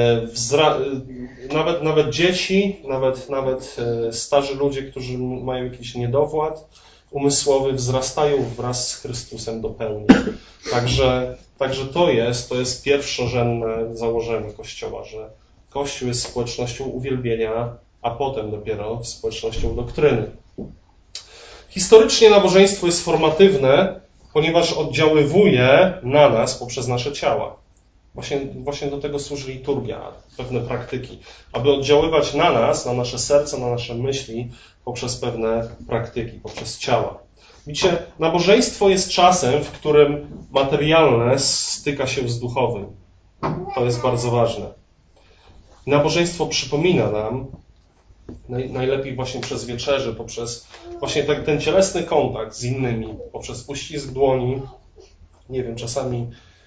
nawet dzieci, nawet starzy ludzie, którzy mają jakiś niedowład umysłowy, wzrastają wraz z Chrystusem do pełni. Także to jest pierwszorzędne założenie Kościoła, że Kościół jest społecznością uwielbienia, a potem dopiero społecznością doktryny. Historycznie nabożeństwo jest formatywne, ponieważ oddziaływuje na nas poprzez nasze ciała. Właśnie do tego służy liturgia, pewne praktyki, aby oddziaływać na nas, na nasze serce, na nasze myśli poprzez pewne praktyki, poprzez ciała. Widzicie, nabożeństwo jest czasem, w którym materialne styka się z duchowym. To jest bardzo ważne. Nabożeństwo przypomina nam, najlepiej właśnie przez wieczerzy, poprzez właśnie ten cielesny kontakt z innymi, poprzez uścisk dłoni, nie wiem, czasami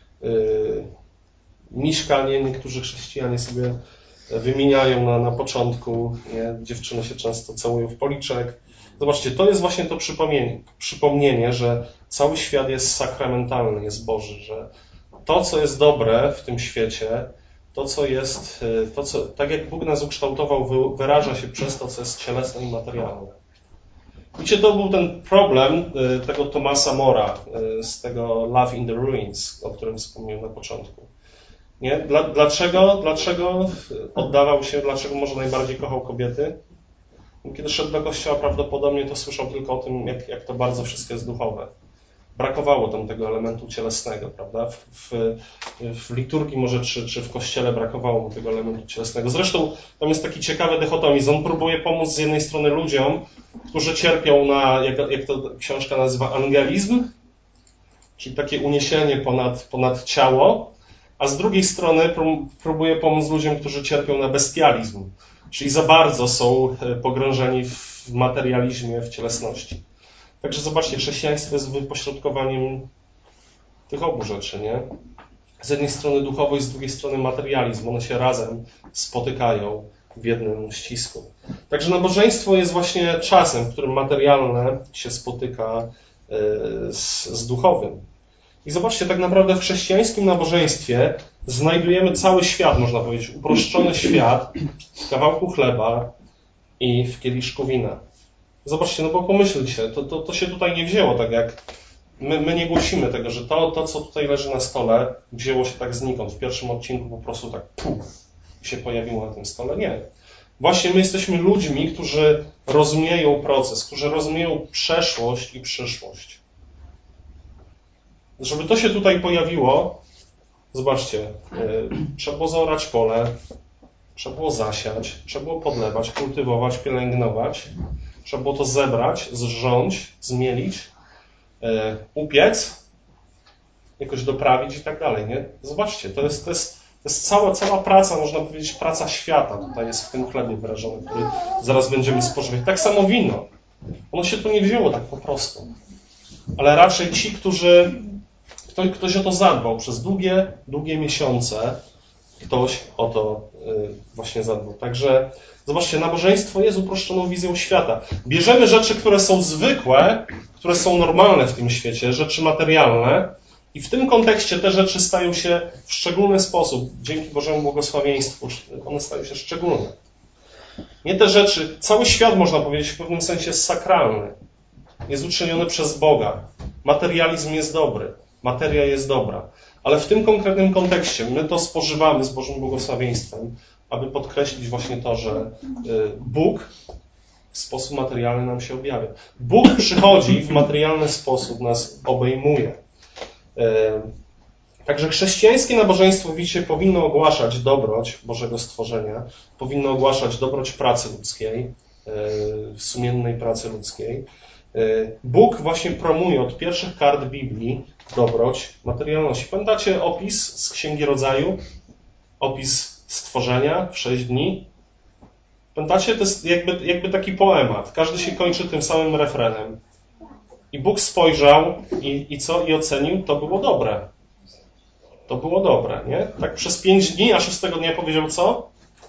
miszkanie, niektórzy chrześcijanie sobie wymieniają na początku, nie? Dziewczyny się często całują w policzek. Zobaczcie, to jest właśnie to przypomnienie, że cały świat jest sakramentalny, jest Boży, że to, co jest dobre w tym świecie, tak jak Bóg nas ukształtował, wyraża się przez to, co jest cielesne i materialne. Widzicie, to był ten problem tego Thomasa More'a z tego Love in the Ruins, o którym wspomniałem na początku. Nie? Dlaczego oddawał się, dlaczego może najbardziej kochał kobiety? Kiedy szedł do kościoła, prawdopodobnie to słyszał tylko o tym, jak to bardzo wszystko jest duchowe. brakowało tam tego elementu cielesnego, prawda? W liturgii może czy w kościele brakowało mu tego elementu cielesnego. Zresztą tam jest taki ciekawy dychotomizm. On próbuje pomóc z jednej strony ludziom, którzy cierpią na, jak to książka nazywa, angelizm, czyli takie uniesienie ponad ciało, a z drugiej strony próbuje pomóc ludziom, którzy cierpią na bestializm, czyli za bardzo są pogrążeni w materializmie, w cielesności. Także zobaczcie, chrześcijaństwo jest wypośrodkowaniem tych obu rzeczy, nie? Z jednej strony duchowość, z drugiej strony materializm. One się razem spotykają w jednym ścisku. Także nabożeństwo jest właśnie czasem, w którym materialne się spotyka z duchowym. I zobaczcie, tak naprawdę w chrześcijańskim nabożeństwie znajdujemy cały świat, można powiedzieć, uproszczony świat w kawałku chleba i w kieliszku wina. Zobaczcie, no bo pomyślcie, to się tutaj nie wzięło tak jak my nie głosimy tego, że to, co tutaj leży na stole, wzięło się tak znikąd. W pierwszym odcinku po prostu tak się pojawiło na tym stole. Nie. Właśnie my jesteśmy ludźmi, którzy rozumieją proces, którzy rozumieją przeszłość i przyszłość. Żeby to się tutaj pojawiło, zobaczcie, trzeba było zaorać pole, trzeba było zasiać, trzeba było podlewać, kultywować, pielęgnować, trzeba było to zebrać, zrządzić, zmielić, upiec, jakoś doprawić i tak dalej, nie? Zobaczcie, to jest cała praca, można powiedzieć, praca świata. Tutaj jest w tym chlebie wyrażony, który zaraz będziemy spożywać. Tak samo wino. Ono się tu nie wzięło tak po prostu. Ale raczej ci, ktoś o to zadbał przez długie miesiące, ktoś o to właśnie zadbał. Także zobaczcie, nabożeństwo jest uproszczoną wizją świata. Bierzemy rzeczy, które są zwykłe, które są normalne w tym świecie, rzeczy materialne, i w tym kontekście te rzeczy stają się w szczególny sposób, dzięki Bożemu błogosławieństwu, one stają się szczególne. Nie te rzeczy, cały świat, można powiedzieć, w pewnym sensie jest sakralny. Jest uczyniony przez Boga. Materializm jest dobry. Materia jest dobra. Ale w tym konkretnym kontekście my to spożywamy z Bożym błogosławieństwem, aby podkreślić właśnie to, że Bóg w sposób materialny nam się objawia. Bóg przychodzi w materialny sposób, nas obejmuje. Także chrześcijańskie nabożeństwo, widzicie, powinno ogłaszać dobroć Bożego stworzenia, powinno ogłaszać dobroć pracy ludzkiej, sumiennej pracy ludzkiej. Bóg właśnie promuje od pierwszych kart Biblii dobroć materialności. Pamiętacie opis z Księgi Rodzaju? Opis stworzenia w 6 dni? Pamiętacie? To jest jakby taki poemat. Każdy się kończy tym samym refrenem. I Bóg spojrzał i co? I ocenił, to było dobre. To było dobre, nie? Tak przez 5 dni, a 6 dnia powiedział co?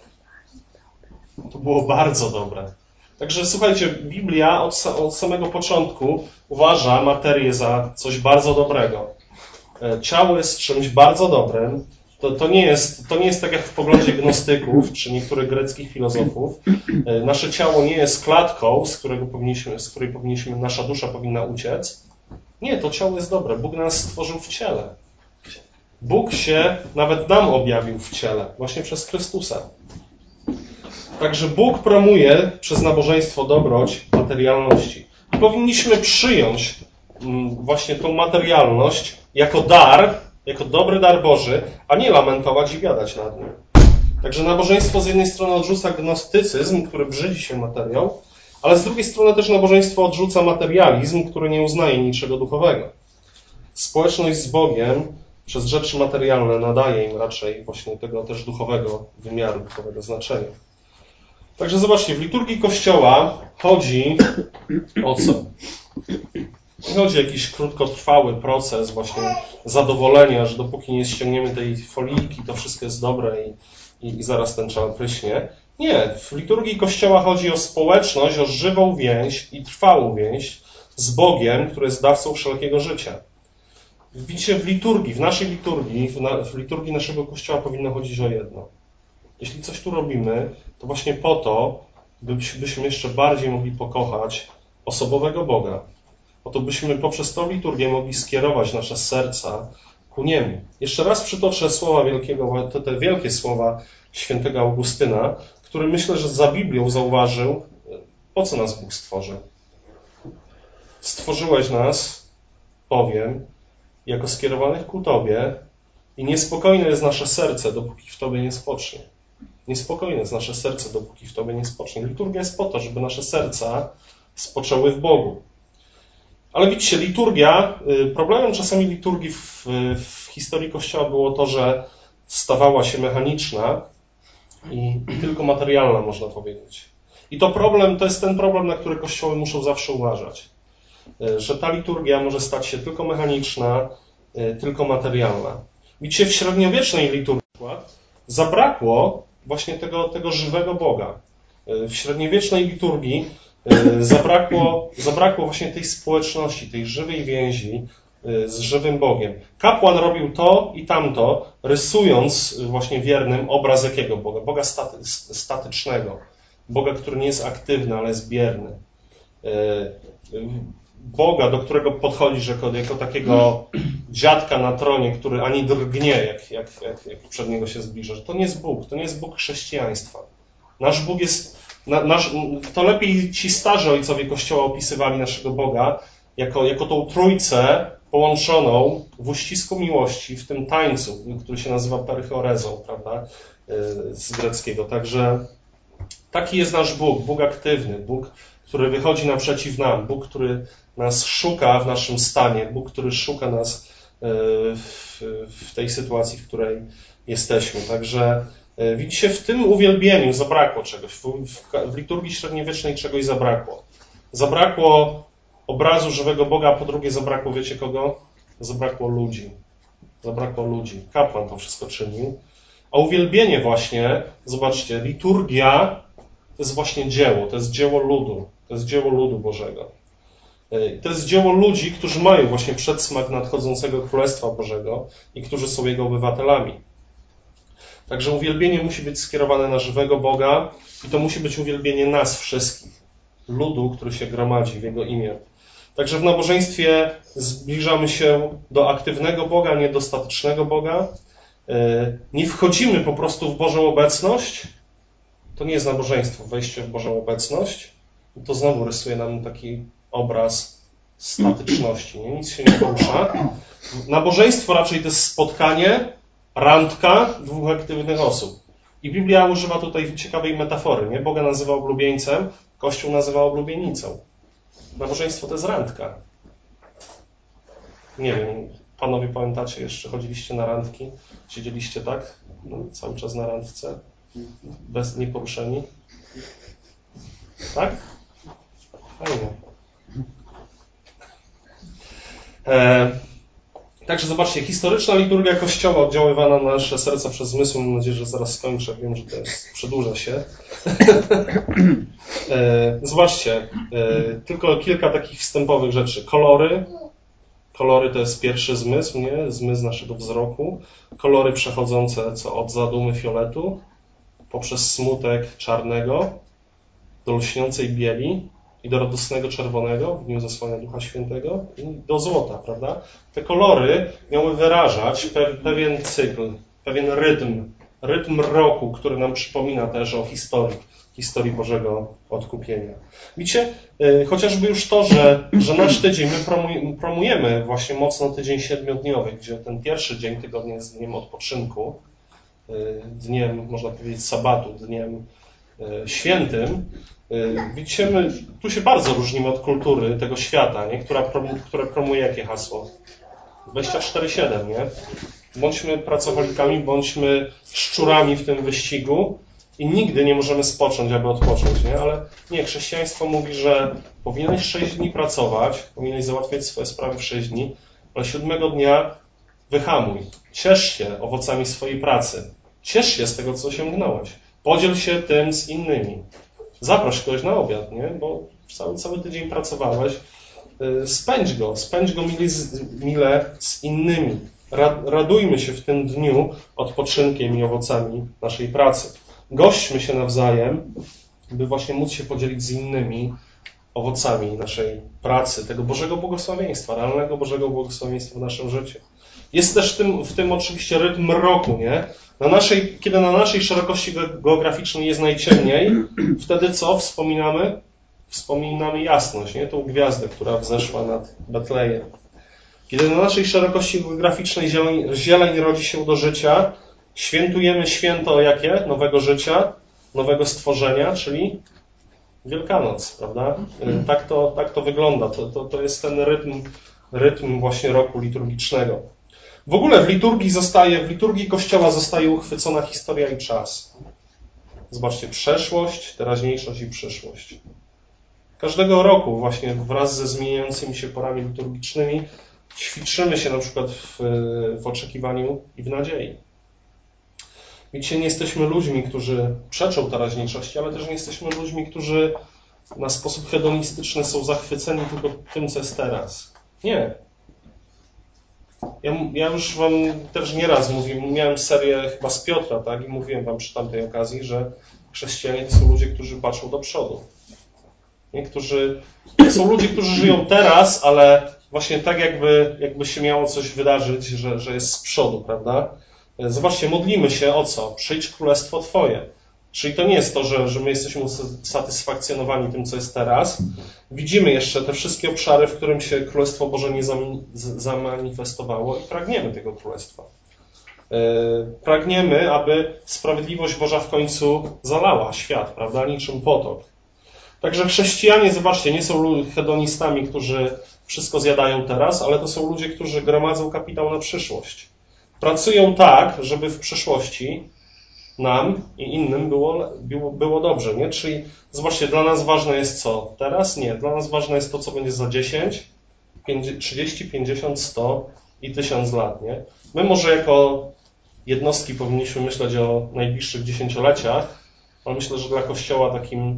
To było bardzo dobre. Także słuchajcie, Biblia od samego początku uważa materię za coś bardzo dobrego. Ciało jest czymś bardzo dobrym. To nie jest tak jak w poglądzie gnostyków czy niektórych greckich filozofów. Nasze ciało nie jest klatką, z której powinniśmy, nasza dusza powinna uciec. Nie, to ciało jest dobre. Bóg nas stworzył w ciele. Bóg się nawet nam objawił w ciele, właśnie przez Chrystusa. Także Bóg promuje przez nabożeństwo dobroć materialności. I powinniśmy przyjąć właśnie tą materialność jako dar, jako dobry dar Boży, a nie lamentować i biadać nad nim. Także nabożeństwo z jednej strony odrzuca gnostycyzm, który brzydzi się materią, ale z drugiej strony też nabożeństwo odrzuca materializm, który nie uznaje niczego duchowego. Społeczność z Bogiem przez rzeczy materialne nadaje im raczej właśnie tego też duchowego wymiaru, duchowego znaczenia. Także zobaczcie, w liturgii Kościoła chodzi o co? Nie chodzi o jakiś krótkotrwały proces właśnie zadowolenia, że dopóki nie ściągniemy tej foliki, to wszystko jest dobre i zaraz ten czas pryśnie. Nie, w liturgii Kościoła chodzi o społeczność, o żywą więź i trwałą więź z Bogiem, który jest dawcą wszelkiego życia. Widzicie, w liturgii, w naszej liturgii, w liturgii naszego Kościoła powinno chodzić o jedno. Jeśli coś tu robimy, to właśnie po to, byśmy jeszcze bardziej mogli pokochać osobowego Boga. Po to byśmy poprzez tą liturgię mogli skierować nasze serca ku Niemu. Jeszcze raz przytoczę słowa te wielkie słowa świętego Augustyna, który myślę, że za Biblią zauważył, po co nas Bóg stworzył. Stworzyłeś nas bowiem, jako skierowanych ku Tobie, i niespokojne jest nasze serce, dopóki w Tobie nie spocznie. Niespokojne jest nasze serce, dopóki w Tobie nie spocznie. Liturgia jest po to, żeby nasze serca spoczęły w Bogu. Ale widzicie, liturgia, problemem czasami liturgii w historii Kościoła było to, że stawała się mechaniczna i tylko materialna, można powiedzieć. I to jest ten problem, na który Kościoły muszą zawsze uważać. Że ta liturgia może stać się tylko mechaniczna, tylko materialna. Widzicie, w średniowiecznej liturgii zabrakło właśnie tego żywego Boga. W średniowiecznej liturgii zabrakło właśnie tej społeczności, tej żywej więzi z żywym Bogiem. Kapłan robił to i tamto, rysując właśnie wiernym obraz jakiego Boga? Boga statycznego. Boga, który nie jest aktywny, ale jest bierny. Boga, do którego podchodzisz jako takiego dziadka na tronie, który ani drgnie, jak przed niego się zbliża. To nie jest Bóg, to nie jest Bóg chrześcijaństwa. Nasz Bóg jest, to lepiej ci starzy ojcowie Kościoła opisywali naszego Boga jako tą trójcę połączoną w uścisku miłości, w tym tańcu, który się nazywa perichorezą, prawda, z greckiego. Także taki jest nasz Bóg, Bóg aktywny, Bóg, który wychodzi naprzeciw nam, Bóg, który nas szuka w naszym stanie, Bóg, który szuka nas w tej sytuacji, w której jesteśmy. Także widzicie, w tym uwielbieniu zabrakło czegoś, w liturgii średniowiecznej czegoś zabrakło. Zabrakło obrazu żywego Boga, a po drugie zabrakło, wiecie kogo? Zabrakło ludzi. Zabrakło ludzi. Kapłan to wszystko czynił. A uwielbienie właśnie, zobaczcie, liturgia to jest właśnie dzieło, to jest dzieło ludu, to jest dzieło ludu Bożego. To jest dzieło ludzi, którzy mają właśnie przedsmak nadchodzącego Królestwa Bożego i którzy są Jego obywatelami. Także uwielbienie musi być skierowane na żywego Boga i to musi być uwielbienie nas wszystkich, ludu, który się gromadzi w Jego imię. Także w nabożeństwie zbliżamy się do aktywnego Boga, nie do statycznego Boga. Nie wchodzimy po prostu w Bożą obecność. To nie jest nabożeństwo, wejście w Bożą obecność. I to znowu rysuje nam taki obraz statyczności. Nie? Nic się nie porusza. Nabożeństwo raczej to jest spotkanie, randka dwóch aktywnych osób. I Biblia używa tutaj ciekawej metafory. Nie? Boga nazywa oblubieńcem, Kościół nazywa oblubienicą. Nabożeństwo to jest randka. Nie wiem, panowie pamiętacie, jeszcze chodziliście na randki? Siedzieliście tak? No, cały czas na randce? Nieporuszeni? Tak? Fajnie. Także zobaczcie, historyczna liturgia Kościoła oddziaływana na nasze serca przez zmysły. Mam nadzieję, że zaraz skończę. Wiem, że to przedłuża się. Zobaczcie, tylko kilka takich wstępowych rzeczy. Kolory. Kolory to jest pierwszy zmysł, nie? Zmysł naszego wzroku. Kolory przechodzące od zadumy fioletu poprzez smutek czarnego do lśniącej bieli i do radosnego czerwonego w dniu zesłania Ducha Świętego i do złota, prawda? Te kolory miały wyrażać pewien cykl, pewien rytm roku, który nam przypomina też o historii Bożego odkupienia. Widzicie, chociażby już to, że nasz tydzień, my promujemy właśnie mocno tydzień 7-dniowy, gdzie ten pierwszy dzień tygodnia jest dniem odpoczynku, dniem, można powiedzieć, sabatu, dniem świętym. Widzicie, my tu się bardzo różnimy od kultury tego świata, nie? Która promuje jakie hasło? 24/7, nie? Bądźmy pracowalikami, bądźmy szczurami w tym wyścigu i nigdy nie możemy spocząć, aby odpocząć, nie? Ale nie, chrześcijaństwo mówi, że powinieneś 6 dni pracować, powinieneś załatwiać swoje sprawy w 6 dni, ale 7 dnia wyhamuj. Ciesz się owocami swojej pracy. Ciesz się z tego, co osiągnąłeś. Podziel się tym z innymi. Zaproś kogoś na obiad, nie? Bo cały tydzień pracowałeś. Spędź go mile z innymi. Radujmy się w tym dniu odpoczynkiem i owocami naszej pracy. Gośćmy się nawzajem, by właśnie móc się podzielić z innymi owocami naszej pracy, tego Bożego błogosławieństwa, realnego Bożego błogosławieństwa w naszym życiu. Jest też w tym oczywiście rytm roku, nie? Kiedy na naszej szerokości geograficznej jest najciemniej, wtedy co wspominamy? Wspominamy jasność, nie? Tą gwiazdę, która wzeszła nad Betlejem. Kiedy na naszej szerokości geograficznej zieleń rodzi się do życia, świętujemy święto jakie? Nowego życia, nowego stworzenia, czyli Wielkanoc, prawda? Tak to wygląda. To jest ten rytm właśnie roku liturgicznego. W ogóle w liturgii Kościoła zostaje uchwycona historia i czas. Zobaczcie, przeszłość, teraźniejszość i przyszłość. Każdego roku właśnie wraz ze zmieniającymi się porami liturgicznymi ćwiczymy się na przykład w oczekiwaniu i w nadziei. Widzicie, nie jesteśmy ludźmi, którzy przeczą teraźniejszości, ale też nie jesteśmy ludźmi, którzy na sposób hedonistyczny są zachwyceni tylko tym, co jest teraz. Nie. Ja już wam też nieraz mówiłem, miałem serię chyba z Piotra, tak? I mówiłem wam przy tamtej okazji, że chrześcijanie to są ludzie, którzy patrzą do przodu. To są ludzie, którzy żyją teraz, ale właśnie tak jakby się miało coś wydarzyć, że jest z przodu, prawda? Zobaczcie, modlimy się o co? Przyjdź królestwo Twoje. Czyli to nie jest to, że my jesteśmy usatysfakcjonowani tym, co jest teraz. Widzimy jeszcze te wszystkie obszary, w którym się Królestwo Boże nie zamanifestowało i pragniemy tego Królestwa. Pragniemy, aby sprawiedliwość Boża w końcu zalała świat, prawda? Niczym potok. Także chrześcijanie, zobaczcie, nie są hedonistami, którzy wszystko zjadają teraz, ale to są ludzie, którzy gromadzą kapitał na przyszłość. Pracują tak, żeby w przyszłości nam i innym było dobrze, nie? Czyli zobaczcie, dla nas ważne jest co? Teraz? Nie. Dla nas ważne jest to, co będzie za 10, 30, 50, 100 i 1000 lat, nie? My może jako jednostki powinniśmy myśleć o najbliższych dziesięcioleciach, ale myślę, że dla Kościoła takim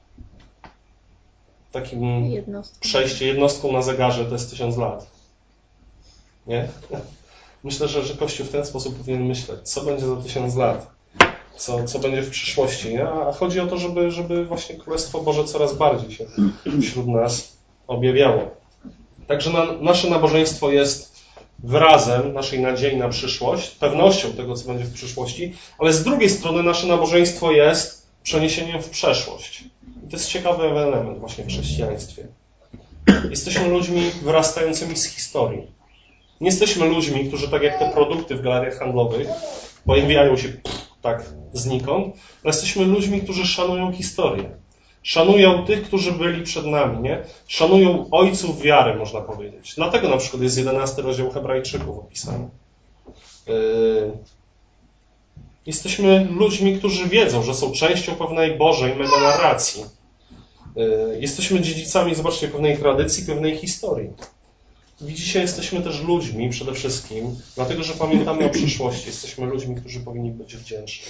przejście jednostką na zegarze to jest 1000 lat. Nie? Myślę, że Kościół w ten sposób powinien myśleć. Co będzie za 1000 lat? Co będzie w przyszłości, nie? A chodzi o to, żeby właśnie Królestwo Boże coraz bardziej się wśród nas objawiało. Także nasze nabożeństwo jest wyrazem naszej nadziei na przyszłość, pewnością tego, co będzie w przyszłości, ale z drugiej strony nasze nabożeństwo jest przeniesieniem w przeszłość. I to jest ciekawy element właśnie w chrześcijaństwie. Jesteśmy ludźmi wyrastającymi z historii. Nie jesteśmy ludźmi, którzy tak jak te produkty w galeriach handlowych pojawiają się tak znikąd, ale jesteśmy ludźmi, którzy szanują historię. Szanują tych, którzy byli przed nami, nie? Szanują ojców wiary, można powiedzieć. Dlatego na przykład jest 11 rozdział Hebrajczyków opisany. Jesteśmy ludźmi, którzy wiedzą, że są częścią pewnej Bożej meganarracji. Jesteśmy dziedzicami, zobaczcie, pewnej tradycji, pewnej historii. Widzicie, jesteśmy też ludźmi przede wszystkim, dlatego że pamiętamy o przyszłości. Jesteśmy ludźmi, którzy powinni być wdzięczni.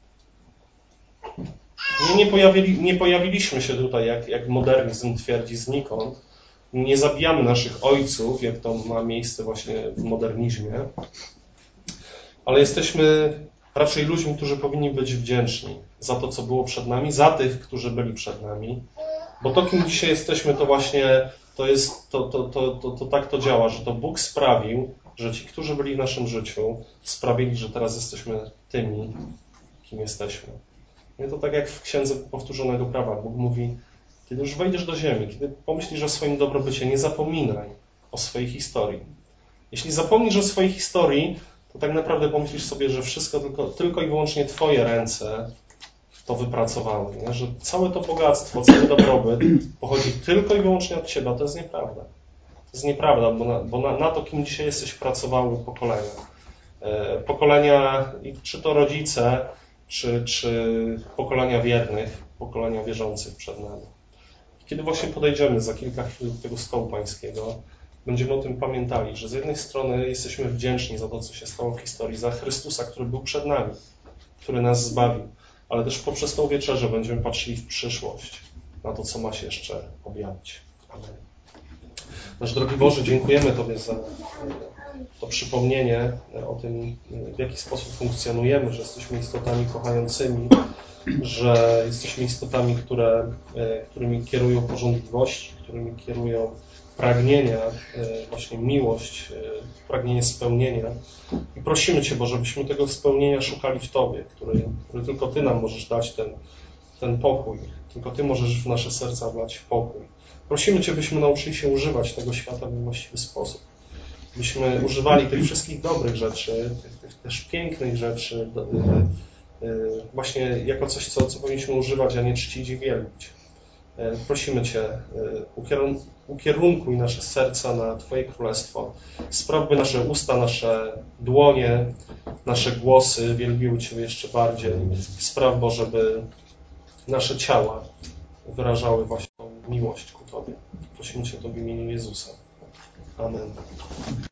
Nie pojawiliśmy się tutaj, jak modernizm twierdzi, znikąd. Nie zabijamy naszych ojców, jak to ma miejsce właśnie w modernizmie, ale jesteśmy raczej ludźmi, którzy powinni być wdzięczni za to, co było przed nami, za tych, którzy byli przed nami, bo to, kim dzisiaj jesteśmy, to właśnie to tak to działa, że to Bóg sprawił, że ci, którzy byli w naszym życiu, sprawili, że teraz jesteśmy tymi, kim jesteśmy. I to tak jak w Księdze Powtórzonego Prawa. Bóg mówi, kiedy już wejdziesz do ziemi, kiedy pomyślisz o swoim dobrobycie, nie zapominaj o swojej historii. Jeśli zapomnisz o swojej historii, to tak naprawdę pomyślisz sobie, że wszystko tylko i wyłącznie Twoje ręce to wypracowały. Nie? Że całe to bogactwo, cały dobrobyt pochodzi tylko i wyłącznie od Ciebie. A to jest nieprawda. To jest nieprawda, bo na to, kim dzisiaj jesteś, pracowały pokolenia. Pokolenia, czy to rodzice, czy pokolenia wiernych, pokolenia wierzących przed nami. Kiedy właśnie podejdziemy za kilka chwil do tego stołu pańskiego, będziemy o tym pamiętali, że z jednej strony jesteśmy wdzięczni za to, co się stało w historii, za Chrystusa, który był przed nami, który nas zbawił, ale też poprzez tą wieczerzę będziemy patrzyli w przyszłość, na to, co ma się jeszcze objawić. Amen. Nasz drogi Boże, dziękujemy Tobie za to przypomnienie o tym, w jaki sposób funkcjonujemy, że jesteśmy istotami kochającymi, że jesteśmy istotami, którymi kierują pożądliwości, którymi kierują pragnienia, właśnie miłość, pragnienie spełnienia. I prosimy Cię, Boże, żebyśmy tego spełnienia szukali w Tobie, który tylko Ty nam możesz dać ten pokój. Tylko Ty możesz w nasze serca wlać pokój. Prosimy Cię, byśmy nauczyli się używać tego świata w właściwy sposób. byśmy używali tych wszystkich dobrych rzeczy, tych też pięknych rzeczy, właśnie jako coś, co powinniśmy używać, a nie czcić i wielbić. Prosimy Cię, ukierunkuj nasze serca na Twoje Królestwo. Spraw, by nasze usta, nasze dłonie, nasze głosy wielbiły Cię jeszcze bardziej. Spraw, Boże, by nasze ciała wyrażały właśnie tą miłość ku Tobie. Prosimy Cię to w imieniu Jezusa. Amen.